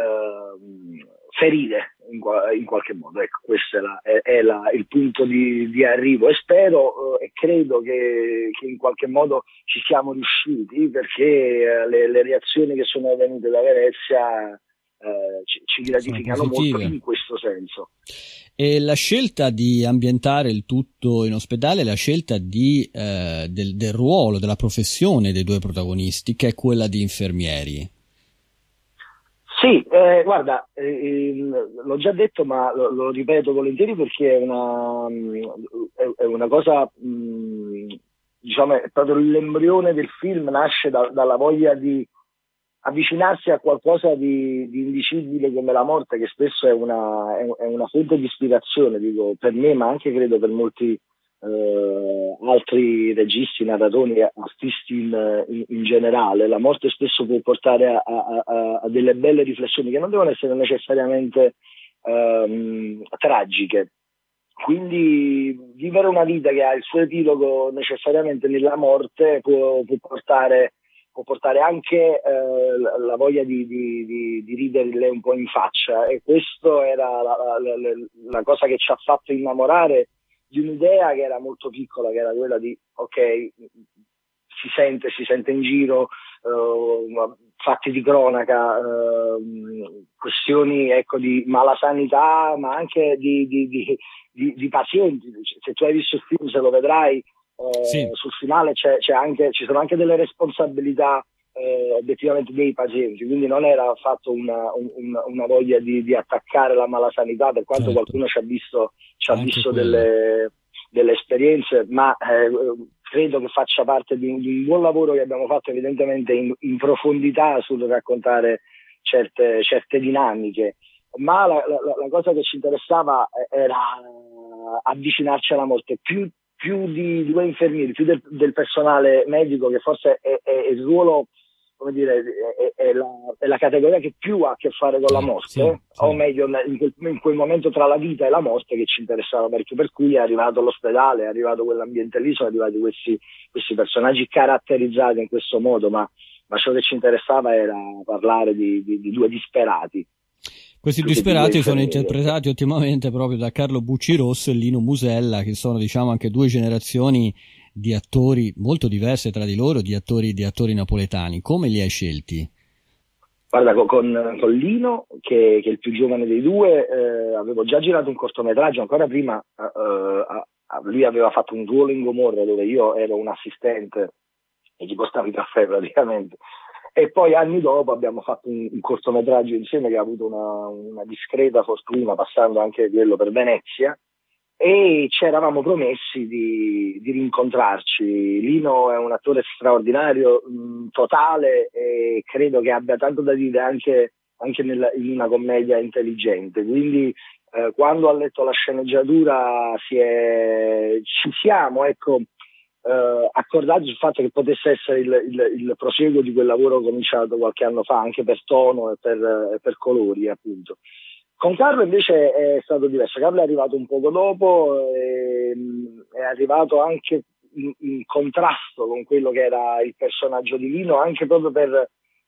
ferire in qualche modo. Ecco, questo è il punto di arrivo e spero e credo che in qualche modo ci siamo riusciti, perché le reazioni che sono venute da Venezia ci gratificano molto in questo senso. E la scelta di ambientare il tutto in ospedale, la scelta del ruolo, della professione dei due protagonisti, che è quella di infermieri. Sì, guarda, l'ho già detto, ma lo ripeto volentieri perché è una cosa, diciamo, è proprio l'embrione del film, nasce dalla voglia di avvicinarsi a qualcosa di indicibile come la morte, che spesso è una fonte di ispirazione, dico, per me, ma anche credo per molti altri registi, narratori, artisti in generale. La morte spesso può portare a delle belle riflessioni che non devono essere necessariamente tragiche. Quindi vivere una vita che ha il suo epilogo necessariamente nella morte può portare anche la voglia di riderle un po' in faccia, e questo era la cosa che ci ha fatto innamorare di un'idea che era molto piccola, che era quella di si sente in giro fatti di cronaca, questioni, ecco, di malasanità, ma anche di pazienti. Se tu hai visto il film, se lo vedrai, sì. Sul finale ci sono anche delle responsabilità obiettivamente dei pazienti, quindi non era fatto una voglia di attaccare la malasanità, per quanto qualcuno ci ha visto delle esperienze, ma credo che faccia parte di un buon lavoro che abbiamo fatto evidentemente in profondità sul raccontare certe dinamiche, ma la cosa che ci interessava era avvicinarci alla morte, più di due infermieri, più del personale medico, che forse è il ruolo, come dire, è la categoria che più ha a che fare con la morte, sì. O meglio in quel momento tra la vita e la morte, che ci interessava parecchio, per cui è arrivato l'ospedale, è arrivato quell'ambiente lì, sono arrivati questi personaggi caratterizzati in questo modo, ma ciò che ci interessava era parlare di due disperati. Questi disperati sono interpretati ottimamente proprio da Carlo Buccirosso e Lino Musella, che sono, diciamo, anche due generazioni di attori molto diverse tra di loro, di attori napoletani. Come li hai scelti? Guarda, con Lino, che è il più giovane dei due, avevo già girato un cortometraggio, ancora prima lui aveva fatto un ruolo in Gomorra dove io ero un assistente e gli portavo il caffè praticamente. E poi anni dopo abbiamo fatto un cortometraggio insieme che ha avuto una discreta fortuna, passando anche quello per Venezia, e ci eravamo promessi di rincontrarci. Lino è un attore straordinario, totale, e credo che abbia tanto da dire anche in una commedia intelligente, quindi quando ha letto la sceneggiatura ci siamo, ecco, accordati sul fatto che potesse essere il proseguo di quel lavoro cominciato qualche anno fa, anche per tono e per colori, appunto. Con Carlo invece è stato diverso. Carlo è arrivato un poco dopo, è arrivato anche in contrasto con quello che era il personaggio di Lino, anche proprio per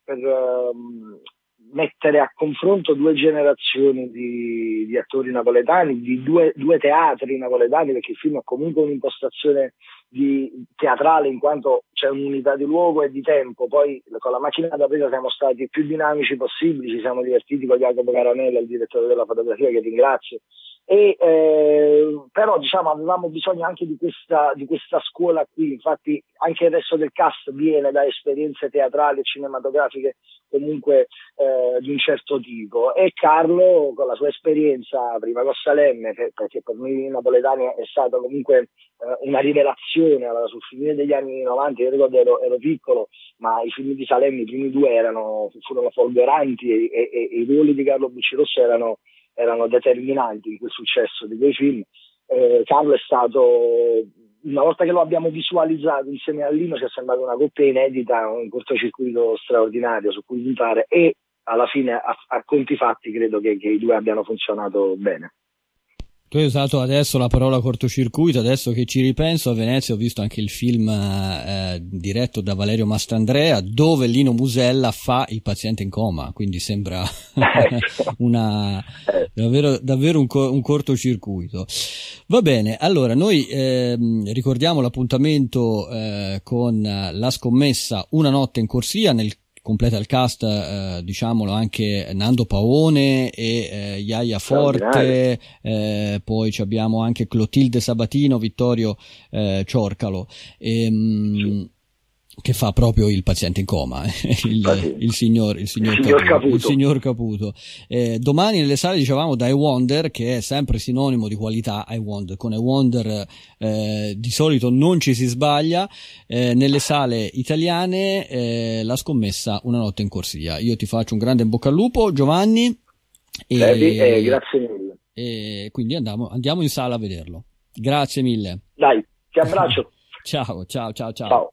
mettere a confronto due generazioni di attori napoletani, di due teatri napoletani, perché il film ha comunque un'impostazione teatrale, in quanto c'è un'unità di luogo e di tempo. Poi con la macchina da presa siamo stati più dinamici possibili, ci siamo divertiti con Jacopo Caramella, il direttore della fotografia, che ringrazio, Però diciamo avevamo bisogno anche di questa scuola qui, infatti anche il resto del cast viene da esperienze teatrali e cinematografiche comunque di un certo tipo, e Carlo con la sua esperienza prima con Salemme, perché per noi napoletani è stata comunque una rivelazione sul finire degli anni 90. Io ricordo ero piccolo, ma i film di Salemme, i primi due furono folgoranti, e i ruoli di Carlo Buccirosso erano determinanti in quel successo di quei film. Carlo è stato, una volta che lo abbiamo visualizzato insieme a Lino, ci è sembrata una coppia inedita, un cortocircuito straordinario su cui puntare, e alla fine a conti fatti credo che i due abbiano funzionato bene. Tu hai usato adesso la parola cortocircuito, adesso che ci ripenso, a Venezia ho visto anche il film diretto da Valerio Mastandrea, dove Lino Musella fa il paziente in coma, quindi sembra davvero un cortocircuito. Va bene, allora noi ricordiamo l'appuntamento con la scommessa Una notte in corsia. Nel completa il cast, diciamolo, anche Nando Paone e Iaia Forte, poi abbiamo anche Clotilde Sabatino, Vittorio Ciorcalo, che fa proprio il paziente in coma, il signor Caputo. Domani nelle sale, dicevamo, da I Wonder, che è sempre sinonimo di qualità. I Wonder, con I Wonder di solito non ci si sbaglia. Nelle sale italiane la scommessa Una notte in corsia. Io ti faccio un grande in bocca al lupo, Giovanni, grazie mille, e quindi andiamo in sala a vederlo. Grazie mille, dai, ti abbraccio. ciao.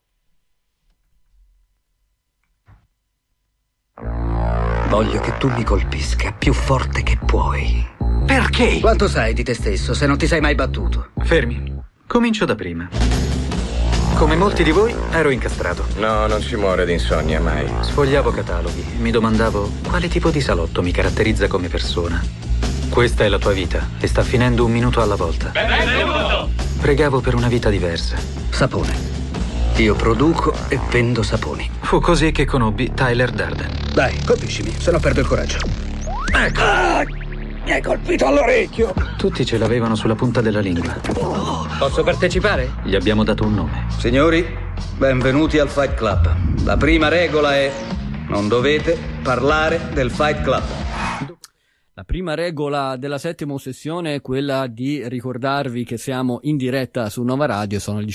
Voglio che tu mi colpisca più forte che puoi. Perché? Quanto sai di te stesso se non ti sei mai battuto? Fermi. Comincio da prima. Come molti di voi, ero incastrato. No, non si muore di insonnia mai. Sfogliavo cataloghi e mi domandavo quale tipo di salotto mi caratterizza come persona. Questa è la tua vita e sta finendo un minuto alla volta. Benvenuto! Pregavo per una vita diversa. Sapone. Io produco e vendo saponi. Fu così che conobbi Tyler Durden. Dai, colpiscimi, se no perdo il coraggio. Ecco! Mi hai colpito all'orecchio! Tutti ce l'avevano sulla punta della lingua. Posso partecipare? Gli abbiamo dato un nome. Signori, benvenuti al Fight Club. La prima regola è: non dovete parlare del Fight Club. La prima regola della settima sessione è quella di ricordarvi che siamo in diretta su Nova Radio, sono le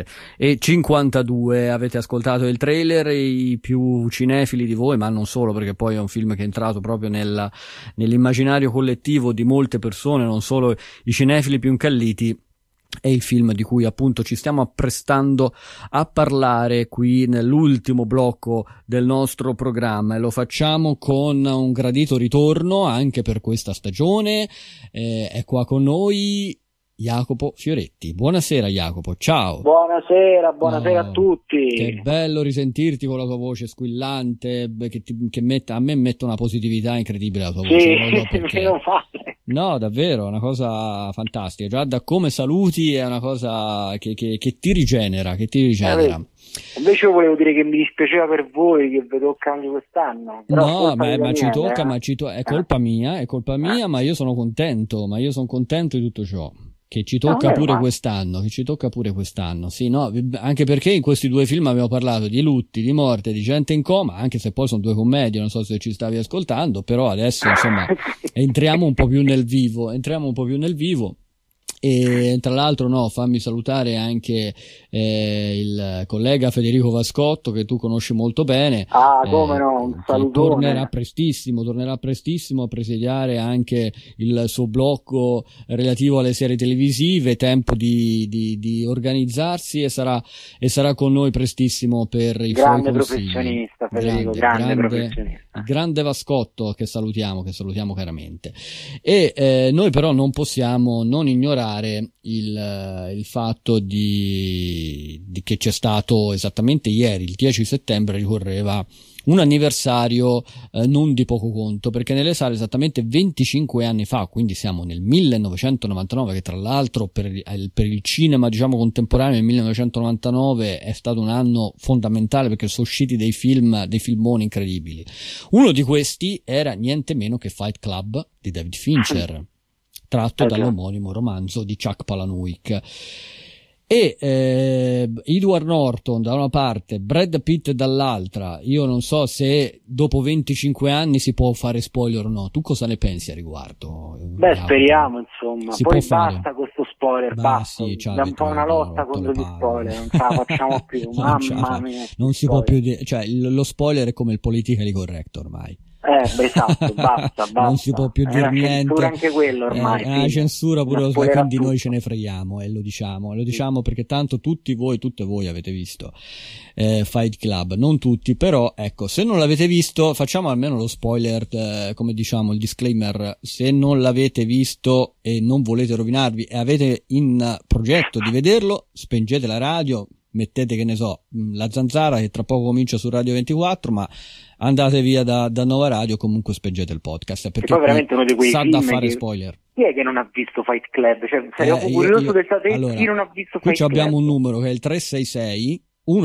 17:52, avete ascoltato il trailer, i più cinefili di voi, ma non solo, perché poi è un film che è entrato proprio nell'immaginario collettivo di molte persone, non solo i cinefili più incalliti. È il film di cui appunto ci stiamo apprestando a parlare qui nell'ultimo blocco del nostro programma, e lo facciamo con un gradito ritorno anche per questa stagione. È qua con noi Jacopo Fioretti. Buonasera Jacopo, ciao. Buonasera a tutti. Che bello risentirti con la tua voce squillante, che a me mette una positività incredibile la tua voce. Sì, meno male. No, davvero, è una cosa fantastica. Già da come saluti è una cosa che ti rigenera, Invece io volevo dire che mi dispiaceva per voi che vi tocca anche quest'anno. No, ma ci tocca, è colpa mia, ma io sono contento, di tutto ciò. Che ci tocca pure quest'anno, sì, no, anche perché in questi due film abbiamo parlato di lutti, di morte, di gente in coma, anche se poi sono due commedie, non so se ci stavi ascoltando, però adesso insomma entriamo un po' più nel vivo. E tra l'altro fammi salutare anche il collega Federico Vascotto, che tu conosci molto bene. Come no, un salutone. Tornerà prestissimo a presidiare anche il suo blocco relativo alle serie televisive. Tempo di organizzarsi, e sarà con noi prestissimo per i grande suoi consigli. Professionista Federico, grande professionista. Grande Vascotto, che salutiamo chiaramente. E noi però non possiamo non ignorare il fatto che c'è stato esattamente ieri, il 10 settembre, ricorreva un anniversario non di poco conto, perché nelle sale esattamente 25 anni fa, quindi siamo nel 1999, che tra l'altro per il cinema diciamo contemporaneo, il 1999 è stato un anno fondamentale perché sono usciti dei filmoni incredibili. Uno di questi era niente meno che Fight Club di David Fincher. tratto dall'omonimo romanzo di Chuck Palahniuk. E Edward Norton da una parte, Brad Pitt dall'altra. Io non so se dopo 25 anni si può fare spoiler o no. Tu cosa ne pensi a riguardo? Beh, speriamo, insomma. Si poi può fare. Basta con questo spoiler, basta. Sì, È un po' una lotta contro gli spoiler, non ce la facciamo più. Mamma mia. Non si può più dire, cioè lo spoiler è come il politically correct ormai. Esatto, basta. Non si può più dire niente. Censura anche quello ormai. È una censura pure, quindi noi ce ne freghiamo e lo diciamo perché tanto tutte voi avete visto Fight Club, non tutti, però ecco, se non l'avete visto facciamo almeno lo spoiler, come diciamo il disclaimer: se non l'avete visto e non volete rovinarvi e avete in progetto di vederlo, spengete la radio, mettete, che ne so, la zanzara che tra poco comincia su Radio 24, ma andate via da Nova Radio, comunque spengete il podcast, perché poi veramente uno di quei sa film da fare che... spoiler. Chi è che non ha visto Fight Club? Cioè, sarei curioso di sapere chi non ha visto Fight Club. Qui abbiamo un numero che è il 366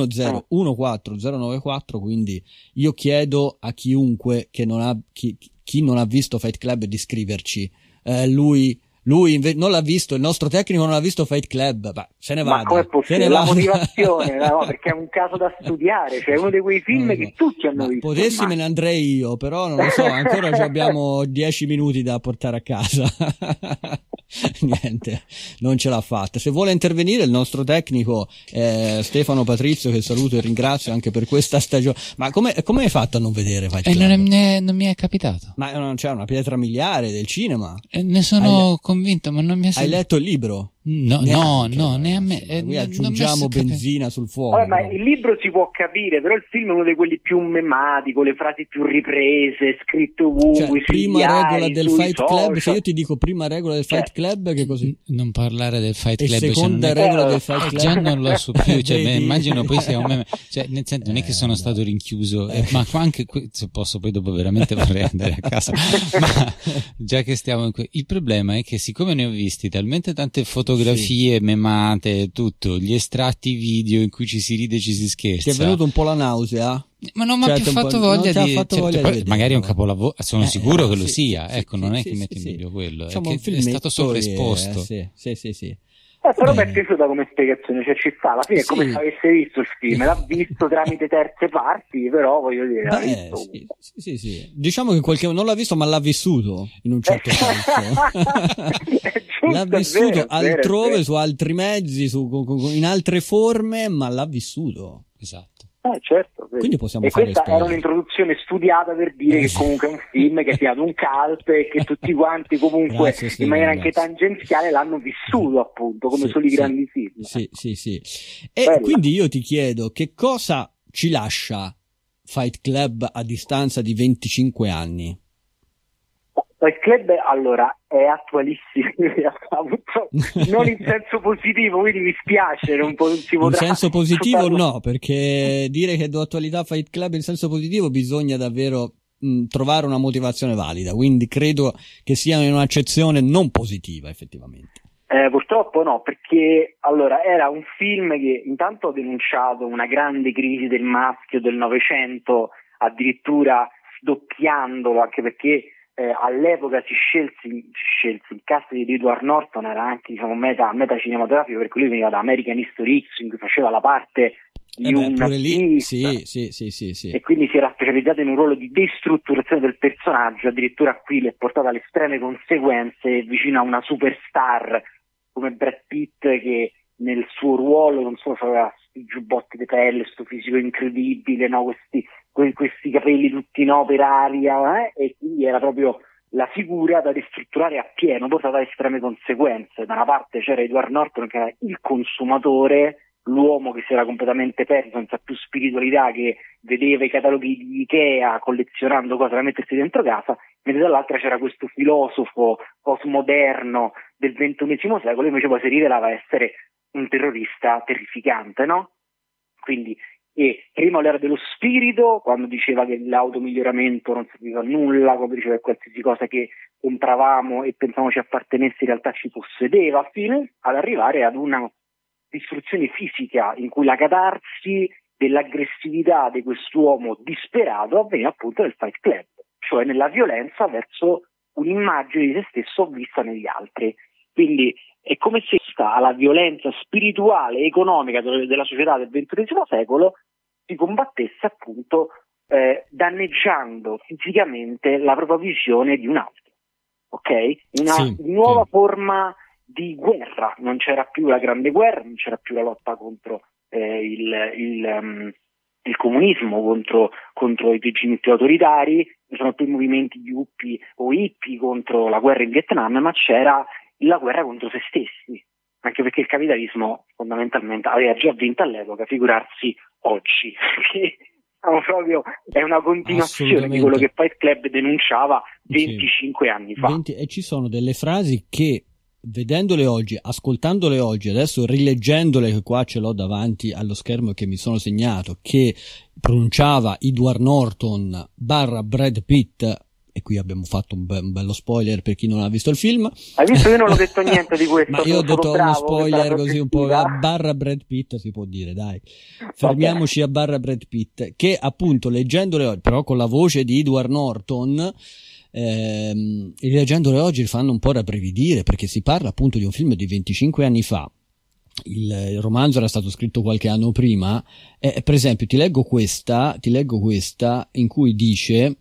1014094, quindi io chiedo a chiunque che non ha chi non ha visto Fight Club di scriverci. Lui non l'ha visto, il nostro tecnico non ha visto Fight Club, se ne vada. Ma com'è possibile? La motivazione, no, perché è un caso da studiare, cioè è uno di quei film che tutti hanno visto. Potessi me ne andrei io, però non lo so, ancora abbiamo 10 minuti da portare a casa. Niente, non ce l'ha fatta. Se vuole intervenire il nostro tecnico Stefano Patrizio, che saluto e ringrazio anche per questa stagione. Ma come hai fatto a non vedere Fight Club? Non mi è capitato. Ma non c'è una pietra miliare del cinema? Ne sono convinto, ma non mi è Hai letto il libro? No, né a me. Qui aggiungiamo benzina sul fuoco. Vabbè, ma il libro si può capire, però il film è uno di quelli più memati, con le frasi più riprese, scritto ovunque. Cioè, prima regola del Fight Club, se io ti dico prima regola del Fight Club, che così? Non parlare del Fight Club. E seconda regola del Fight Club. Già non lo so più, cioè, immagino poi sia un meme. Cioè, nel senso, non è che sono stato rinchiuso, ma anche se posso poi dopo veramente vorrei andare a casa. Ma già che stiamo il problema è che siccome ne ho visti talmente tante fotografie memate, tutto, gli estratti video in cui ci si ride e ci si scherza. Ti è venuto un po' la nausea? Ma non mi ha più fatto voglia di magari è un capolavoro, sono sicuro che lo sia, ecco, non è che metto in dubbio quello, diciamo è che è stato sovraesposto. Sì. Però mi è piaciuta come spiegazione, cioè ci sta, alla fine è come se avesse visto il film, l'ha visto tramite terze parti, però voglio dire, l'ha visto. Sì. Diciamo che qualcuno non l'ha visto, ma l'ha vissuto in un certo senso. L'ha vissuto altrove, su altri mezzi, in altre forme, ma l'ha vissuto. Esatto. Certo. Quindi possiamo e fare questa spoiler. Era un'introduzione studiata per dire che comunque è un film che sia ad un cult e che tutti quanti comunque in maniera anche tangenziale l'hanno vissuto, appunto, come solo i grandi film. Sì. E quindi io ti chiedo, che cosa ci lascia Fight Club a distanza di 25 anni? Fight Club, allora, è attualissimo in realtà, non in senso positivo, quindi mi spiace, non si potrà... In senso positivo no, perché dire che do attualità a Fight Club in senso positivo bisogna davvero trovare una motivazione valida, quindi credo che sia in un'accezione non positiva effettivamente. Purtroppo no, perché allora era un film che intanto ha denunciato una grande crisi del maschio del Novecento, addirittura sdoppiandolo, anche perché all'epoca si scelse il cast di Edward Norton, era anche meta cinematografico, perché lui veniva da American History X, in cui faceva la parte di un artista, sì. E quindi si era specializzato in un ruolo di destrutturazione del personaggio, addirittura qui l'è portato alle estreme conseguenze, vicino a una superstar come Brad Pitt, che nel suo ruolo non solo aveva questi giubbotti di pelle, questo fisico incredibile, no? questi capelli tutti per aria, e quindi era proprio la figura da destrutturare a pieno, portata alle estreme conseguenze. Da una parte c'era Edward Norton, che era il consumatore, l'uomo che si era completamente perso, senza più spiritualità, che vedeva i cataloghi di Ikea collezionando cose da mettersi dentro casa, mentre dall'altra c'era questo filosofo postmoderno del XXI secolo, invece poi si rivelava essere un terrorista terrificante, no? Quindi prima l'era dello spirito, quando diceva che l'automiglioramento non serviva a nulla, quando diceva che qualsiasi cosa che compravamo e pensavamo ci appartenesse in realtà ci possedeva, fino ad arrivare ad una distruzione fisica in cui la catarsi dell'aggressività di quest'uomo disperato avveniva appunto nel Fight Club, cioè nella violenza verso un'immagine di se stesso vista negli altri. Quindi è come se alla violenza spirituale e economica della società del XXI secolo si combattesse appunto danneggiando fisicamente la propria visione di un altro. Ok? Una nuova forma di guerra. Non c'era più la grande guerra, non c'era più la lotta contro il comunismo, contro i regimi più autoritari, non sono più i movimenti di hippie contro la guerra in Vietnam, ma c'era la guerra contro se stessi, anche perché il capitalismo fondamentalmente aveva già vinto all'epoca, figurarsi oggi, che è una continuazione di quello che Fight Club denunciava 25 anni fa. E ci sono delle frasi che, vedendole oggi, ascoltandole oggi, adesso rileggendole, che qua ce l'ho davanti allo schermo che mi sono segnato, che pronunciava Edward Norton / Brad Pitt, e qui abbiamo fatto un bello spoiler per chi non ha visto il film. Hai visto? Io non ho detto niente di questo. Ma io ho detto uno spoiler così un po' / Brad Pitt, si può dire, dai. Fermiamoci a / Brad Pitt, che appunto leggendole oggi, però con la voce di Edward Norton, rileggendole oggi fanno un po' rabbrividire, perché si parla appunto di un film di 25 anni fa. Il romanzo era stato scritto qualche anno prima, per esempio ti leggo questa in cui dice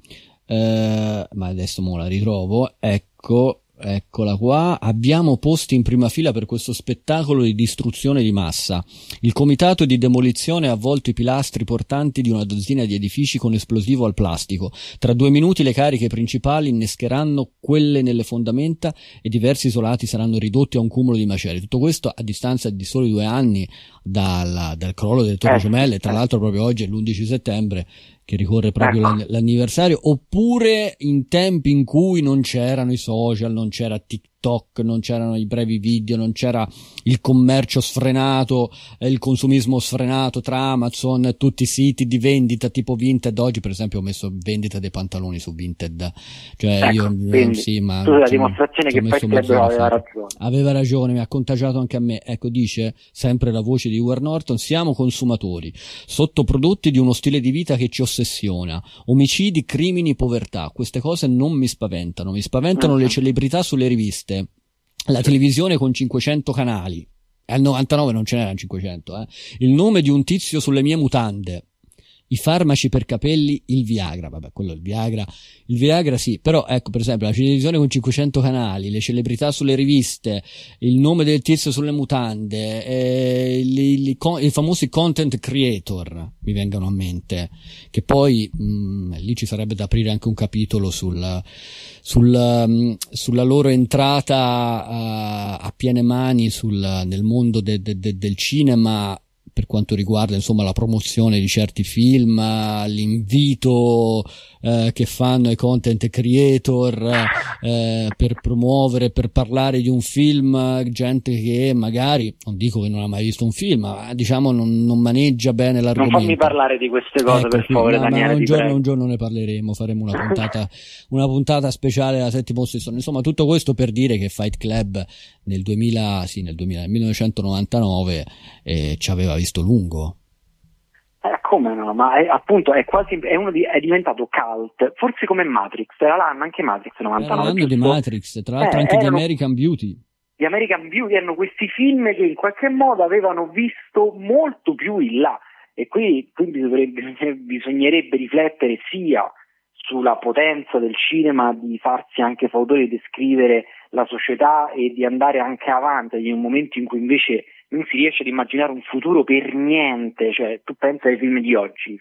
ma adesso mo la ritrovo, eccola qua: abbiamo posti in prima fila per questo spettacolo di distruzione di massa. Il comitato di demolizione ha avvolto i pilastri portanti di una dozzina di edifici con esplosivo al plastico. Tra 2 minuti le cariche principali innescheranno quelle nelle fondamenta e diversi isolati saranno ridotti a un cumulo di macerie. Tutto questo a distanza di soli 2 anni dal crollo delle Torri Gemelle. Tra l'altro proprio oggi è l'11 settembre che ricorre proprio l'anniversario, oppure in tempi in cui non c'erano i social, non c'era TikTok, non c'erano i brevi video, non c'era il commercio sfrenato, il consumismo sfrenato tra Amazon, tutti i siti di vendita tipo Vinted. Oggi per esempio ho messo vendita dei pantaloni su Vinted, cioè ma la dimostrazione che Fight Club aveva ragione, mi ha contagiato anche a me. Ecco, dice sempre la voce di Edward Norton: siamo consumatori, sottoprodotti di uno stile di vita che ci ossessiona, omicidi, crimini, povertà. Queste cose non mi spaventano, mi spaventano le celebrità sulle riviste, la televisione con 500 canali, al 99 non ce n'erano 500, il nome di un tizio sulle mie mutande, i farmaci per capelli, il Viagra, vabbè, quello il Viagra sì, però ecco, per esempio la televisione con 500 canali, le celebrità sulle riviste, il nome del tizio sulle mutande, i famosi content creator mi vengono a mente, che poi lì ci sarebbe da aprire anche un capitolo sulla loro entrata a piene mani nel mondo del cinema, per quanto riguarda insomma la promozione di certi film, l'invito che fanno ai content creator per promuovere, per parlare di un film, gente che magari, non dico che non ha mai visto un film, ma diciamo non maneggia bene l'argomento. Non fammi parlare di queste cose, per favore, Daniele. Un giorno ne parleremo, faremo una puntata speciale alla settima sessione. Insomma, tutto questo per dire che Fight Club nel 1999 ci aveva visto lungo. Come no? Ma appunto è diventato cult, forse come Matrix, era l'anno anche Matrix 99. Era l'anno di Matrix, tra l'altro anche di American Beauty. Gli American Beauty erano questi film che in qualche modo avevano visto molto più in là, e quindi bisognerebbe riflettere sia sulla potenza del cinema di farsi anche fautore di descrivere la società e di andare anche avanti in un momento in cui invece non si riesce ad immaginare un futuro per niente. Cioè, tu pensa ai film di oggi,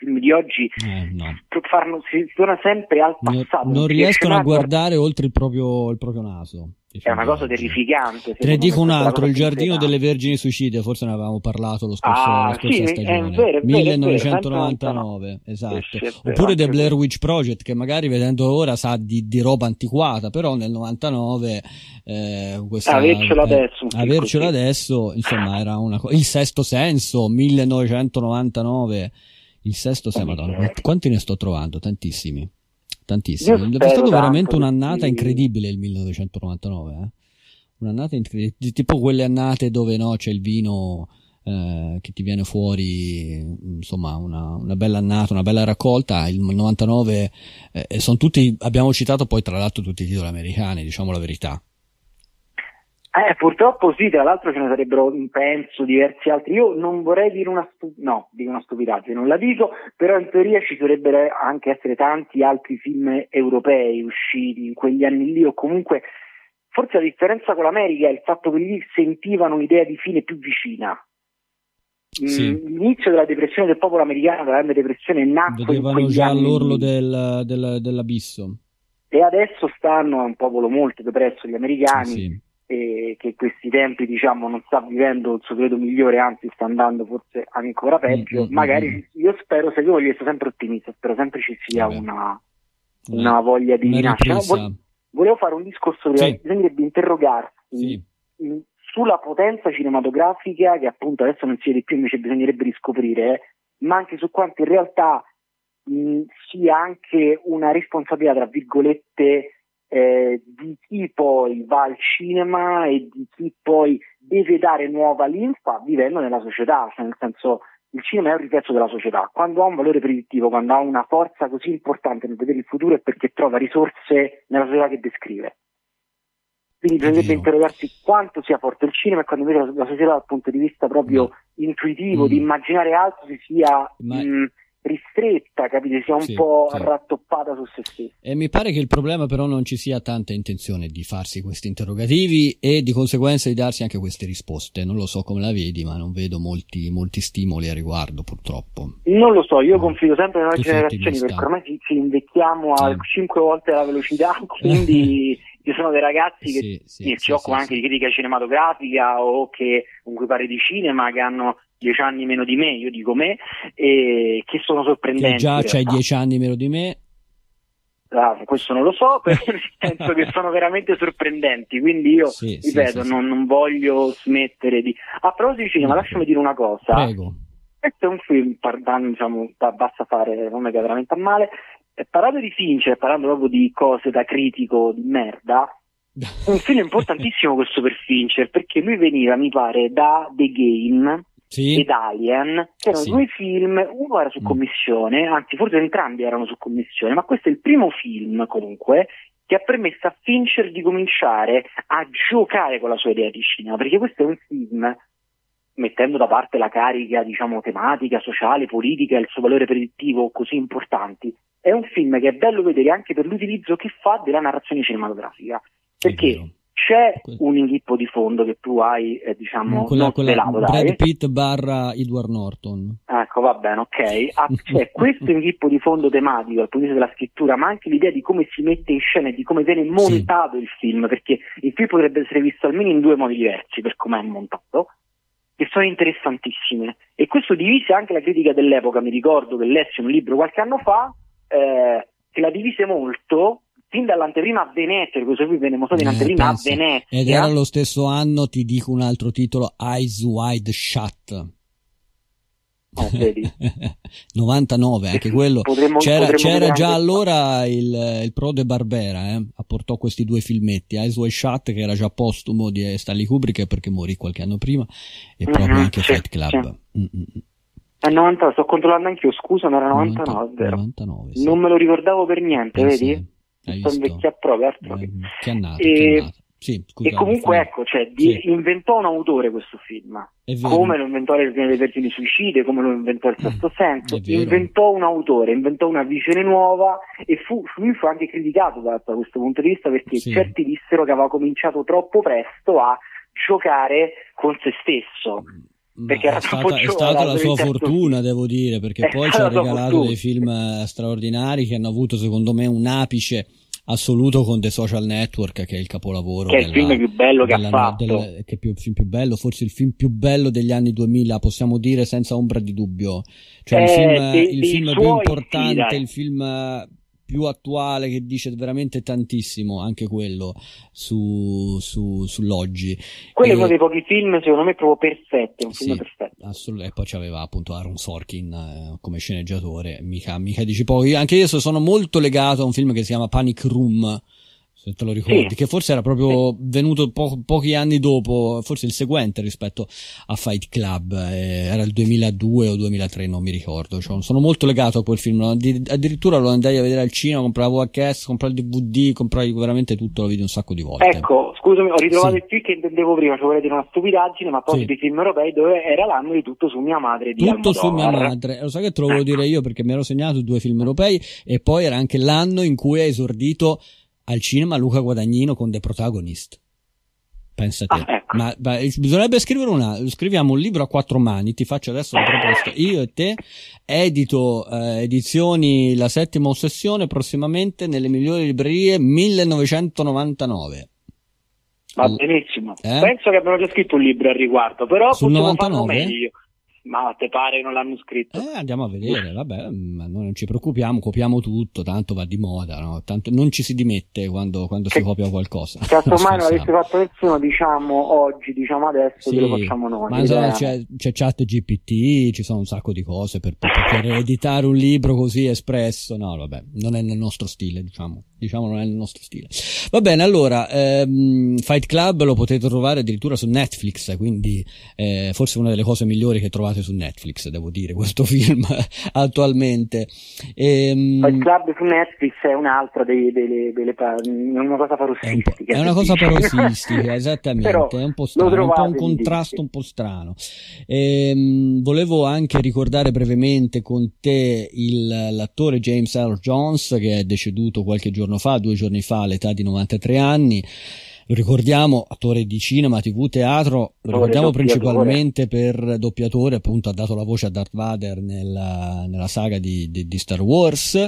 si torna sempre al passato, non riescono a guardare oltre il proprio naso. È una cosa terrificante. Te ne dico un altro: Il giardino delle vergini suicide, forse ne avevamo parlato la scorsa stagione, è vero, 1999, esatto. Oppure The Blair Witch Project, che magari vedendo ora sa di roba antiquata, però nel 99 avercelo adesso insomma era una cosa. Il Sesto Senso, 1999, il Sesto Senso, Madonna, quanti ne sto trovando? Tantissimi. È stato veramente un'annata incredibile il 1999, un'annata incredibile, tipo quelle annate dove c'è il vino che ti viene fuori, insomma, una bella annata, una bella raccolta. Il 99 sono tutti, abbiamo citato poi tra l'altro tutti i titoli americani, diciamo la verità. Purtroppo sì, tra l'altro ce ne sarebbero, penso, diversi altri. Io non vorrei dire una stupidaggine, non la dico, però in teoria ci dovrebbero anche essere tanti altri film europei usciti in quegli anni lì, o comunque forse la differenza con l'America è il fatto che lì sentivano un'idea di fine più vicina. Sì. L'inizio della depressione del popolo americano, la grande depressione, nacque vedevano già all'orlo dell'abisso, e adesso stanno, è un popolo molto depresso gli americani, sì. E che questi tempi, diciamo, non sta vivendo il suo periodo migliore, anzi sta andando forse ancora peggio. Magari io spero, se io voglio essere sempre ottimista, spero sempre ci sia una voglia di rinascita. Volevo fare un discorso che bisognerebbe interrogarsi sulla potenza cinematografica, che appunto adesso non si vede più, invece bisognerebbe riscoprire, ma anche su quanto in realtà sia anche una responsabilità, tra virgolette, di chi poi va al cinema e di chi poi deve dare nuova linfa vivendo nella società, cioè nel senso, il cinema è un riflesso della società. Quando ha un valore predittivo, quando ha una forza così importante nel vedere il futuro, è perché trova risorse nella società che descrive. Quindi bisognerebbe interrogarsi quanto sia forte il cinema, e quando invece la società dal punto di vista proprio intuitivo di immaginare altro si sia ristretta, capite? Sia un po' rattoppata su se stessa. E mi pare che il problema però non ci sia tanta intenzione di farsi questi interrogativi e di conseguenza di darsi anche queste risposte. Non lo so come la vedi, ma non vedo molti stimoli a riguardo, purtroppo. Non lo so, io confido sempre nelle nuove generazioni, perché ormai ci invecchiamo a 5 volte la velocità, quindi ci sono dei ragazzi che si occupano anche di critica cinematografica o che comunque pare di cinema, che hanno 10 anni meno di me, io dico me, e che sono sorprendenti. Che già c'hai 10 anni meno di me. Questo non lo so, però nel senso che sono veramente sorprendenti, quindi io ripeto, non voglio smettere di... A proposito di cinema, lasciami dire una cosa. Prego. Questo è un film, diciamo, basta fare, non è che veramente a male. Parlando di Fincher, parlando proprio di cose da critico di merda, un film importantissimo questo per Fincher, perché lui veniva, mi pare, da The Game ed Alien, che erano due film, uno era su commissione, anzi forse entrambi erano su commissione, ma questo è il primo film comunque che ha permesso a Fincher di cominciare a giocare con la sua idea di cinema, perché questo è un film, mettendo da parte la carica, diciamo, tematica, sociale, politica e il suo valore predittivo così importanti, è un film che è bello vedere anche per l'utilizzo che fa della narrazione cinematografica, perché c'è un inghippo di fondo che tu hai, diciamo, quella Brad Pitt / Edward Norton. Ecco, va bene, ok. C'è questo inghippo di fondo tematico dal punto di vista della scrittura, ma anche l'idea di come si mette in scena e di come viene montato il film, perché il film potrebbe essere visto almeno in due modi diversi per come è montato, che sono interessantissime. E questo divise anche la critica dell'epoca. Mi ricordo che lessi un libro qualche anno fa che la divise molto, fin dall'anteprima a Venezia, questo qui venne mostrato in anteprima a Venezia. Ed era lo stesso anno, ti dico un altro titolo, Eyes Wide Shut. Vedi? 99, anche quello. C'era già allora il Prode Barbera, apportò questi due filmetti, Eyes Wide Shut, che era già postumo di Stanley Kubrick perché morì qualche anno prima, e proprio anche Fight Club. È 90, sto controllando anch'io, scusa, ma era 99, vero? 99, non me lo ricordavo per niente, vedi? Sto invecchia proprio. Che annata. Sì, e comunque ecco, inventò un autore questo film, come lo inventò le versioni suicide, come lo inventò il Sesto Senso, inventò un autore, inventò una visione nuova, e lui fu anche criticato da questo punto di vista, perché certi dissero che aveva cominciato troppo presto a giocare con se stesso. Perché è stata la sua fortuna, devo dire, perché poi ci ha regalato dei film straordinari che hanno avuto, secondo me, un apice assoluto con The Social Network, che è il capolavoro, che è il film più bello che ha fatto, che è il film più bello, forse il film più bello degli anni 2000, possiamo dire senza ombra di dubbio, cioè il film più importante, il film più attuale, che dice veramente tantissimo, anche quello sull'oggi. Quello è uno dei pochi film, secondo me, proprio perfetto, un film perfetto. Assolutamente. E poi c'aveva appunto Aaron Sorkin come sceneggiatore, mica dici poco. Anche io sono molto legato a un film che si chiama Panic Room, se te lo ricordi, che forse era proprio venuto pochi anni dopo, forse il seguente rispetto a Fight Club, era il 2002 o 2003, non mi ricordo. Cioè, sono molto legato a quel film, addirittura lo andai a vedere al cinema, compravo VHS, comprai il DVD, comprai veramente tutto, lo vidi un sacco di volte. Ecco, scusami, ho ritrovato il tweet che intendevo prima, ci vorrei dire una stupidaggine, ma poi di film europei, dove era l'anno di Tutto su mia madre di Tutto su mia Almodovar. madre, lo sai che te lo volevo dire io, perché mi ero segnato 2 film europei, e poi era anche l'anno in cui ha esordito al cinema Luca Guadagnino con The Protagonist. Pensa te. Ecco. Ma bisognerebbe scriviamo un libro a 4 mani, ti faccio adesso la proposta, io e te, edito edizioni La Settima Ossessione, prossimamente nelle migliori librerie, 1999. Va benissimo. Penso che abbiano già scritto un libro al riguardo, però sul possiamo 99? farlo meglio. Ma te pare che non l'hanno scritto? Andiamo a vedere, vabbè, ma noi non ci preoccupiamo, copiamo tutto, tanto va di moda, no? Tanto non ci si dimette quando si copia qualcosa. Casomai non l'avesse fatto nessuno, diciamo oggi, diciamo adesso, che lo facciamo noi. Ma insomma, c'è chat GPT, ci sono un sacco di cose per poter editare un libro così espresso. No, vabbè, non è nel nostro stile, diciamo non è nel nostro stile. Va bene, allora, Fight Club lo potete trovare addirittura su Netflix, quindi forse una delle cose migliori che trovate su Netflix, devo dire, questo film attualmente. Fight Club su Netflix è un'altra una cosa parossistica. È una cosa parossistica, esattamente. Però è un po' strano, un contrasto un po' strano. Volevo anche ricordare brevemente con te l'attore James Earl Jones, che è deceduto qualche giorno fa, 2 giorni fa, all'età di 93 anni. Lo ricordiamo, attore di cinema, TV, teatro, lo ricordiamo principalmente per doppiatore, appunto ha dato la voce a Darth Vader nella saga di Star Wars,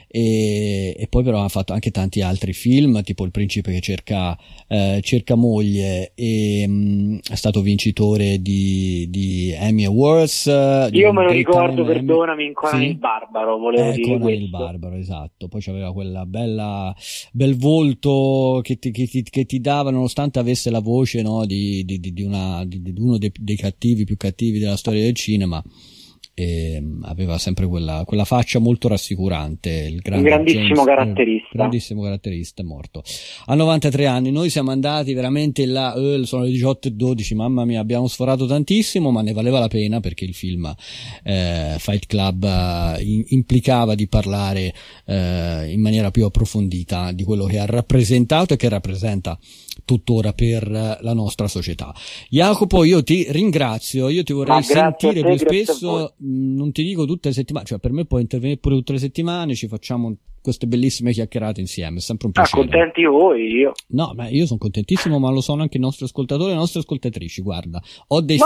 e poi però ha fatto anche tanti altri film, tipo Il principe che cerca moglie, e è stato vincitore di Emmy Awards. Io me lo ricordo, perdonami, in Conan il Barbaro, volevo dire Conan questo. Il Barbaro, esatto. Poi c'aveva quella bel volto che ti dava, nonostante avesse la voce, no, di uno dei cattivi più cattivi della storia del cinema, e aveva sempre quella faccia molto rassicurante. Un grandissimo caratterista. Grandissimo caratterista, è morto a 93 anni. Noi siamo andati veramente là, sono le 18:12, mamma mia, abbiamo sforato tantissimo, ma ne valeva la pena, perché il film Fight Club implicava di parlare in maniera più approfondita di quello che ha rappresentato e che rappresenta tuttora per la nostra società. Jacopo, io ti ringrazio, io ti vorrei sentire più spesso, non ti dico tutte le settimane, cioè per me puoi intervenire pure tutte le settimane, ci facciamo queste bellissime chiacchierate insieme, è sempre un piacere. Contenti voi, io. No, ma io sono contentissimo, ma lo sono anche i nostri ascoltatori e le nostre ascoltatrici, guarda, ho dei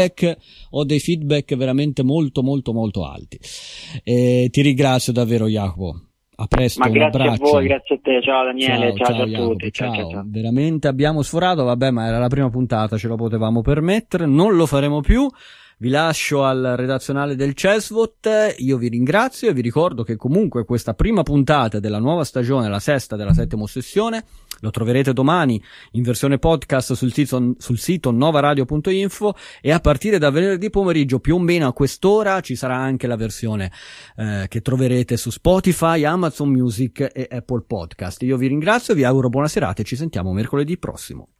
feedback veramente molto molto molto alti. Ti ringrazio davvero, Jacopo. A presto, ma un grazie abbraccio. A voi, grazie a te, ciao Daniele, ciao a Jacopo, tutti. Ciao. Veramente abbiamo sforato, vabbè, ma era la prima puntata, ce lo potevamo permettere, non lo faremo più. Vi lascio al redazionale del CESVOT, io vi ringrazio e vi ricordo che comunque questa prima puntata della nuova stagione, la 6ª della Settima Ossessione, lo troverete domani in versione podcast sul sito novaradio.info, e a partire da venerdì pomeriggio più o meno a quest'ora ci sarà anche la versione che troverete su Spotify, Amazon Music e Apple Podcast. Io vi ringrazio, vi auguro buona serata e ci sentiamo mercoledì prossimo.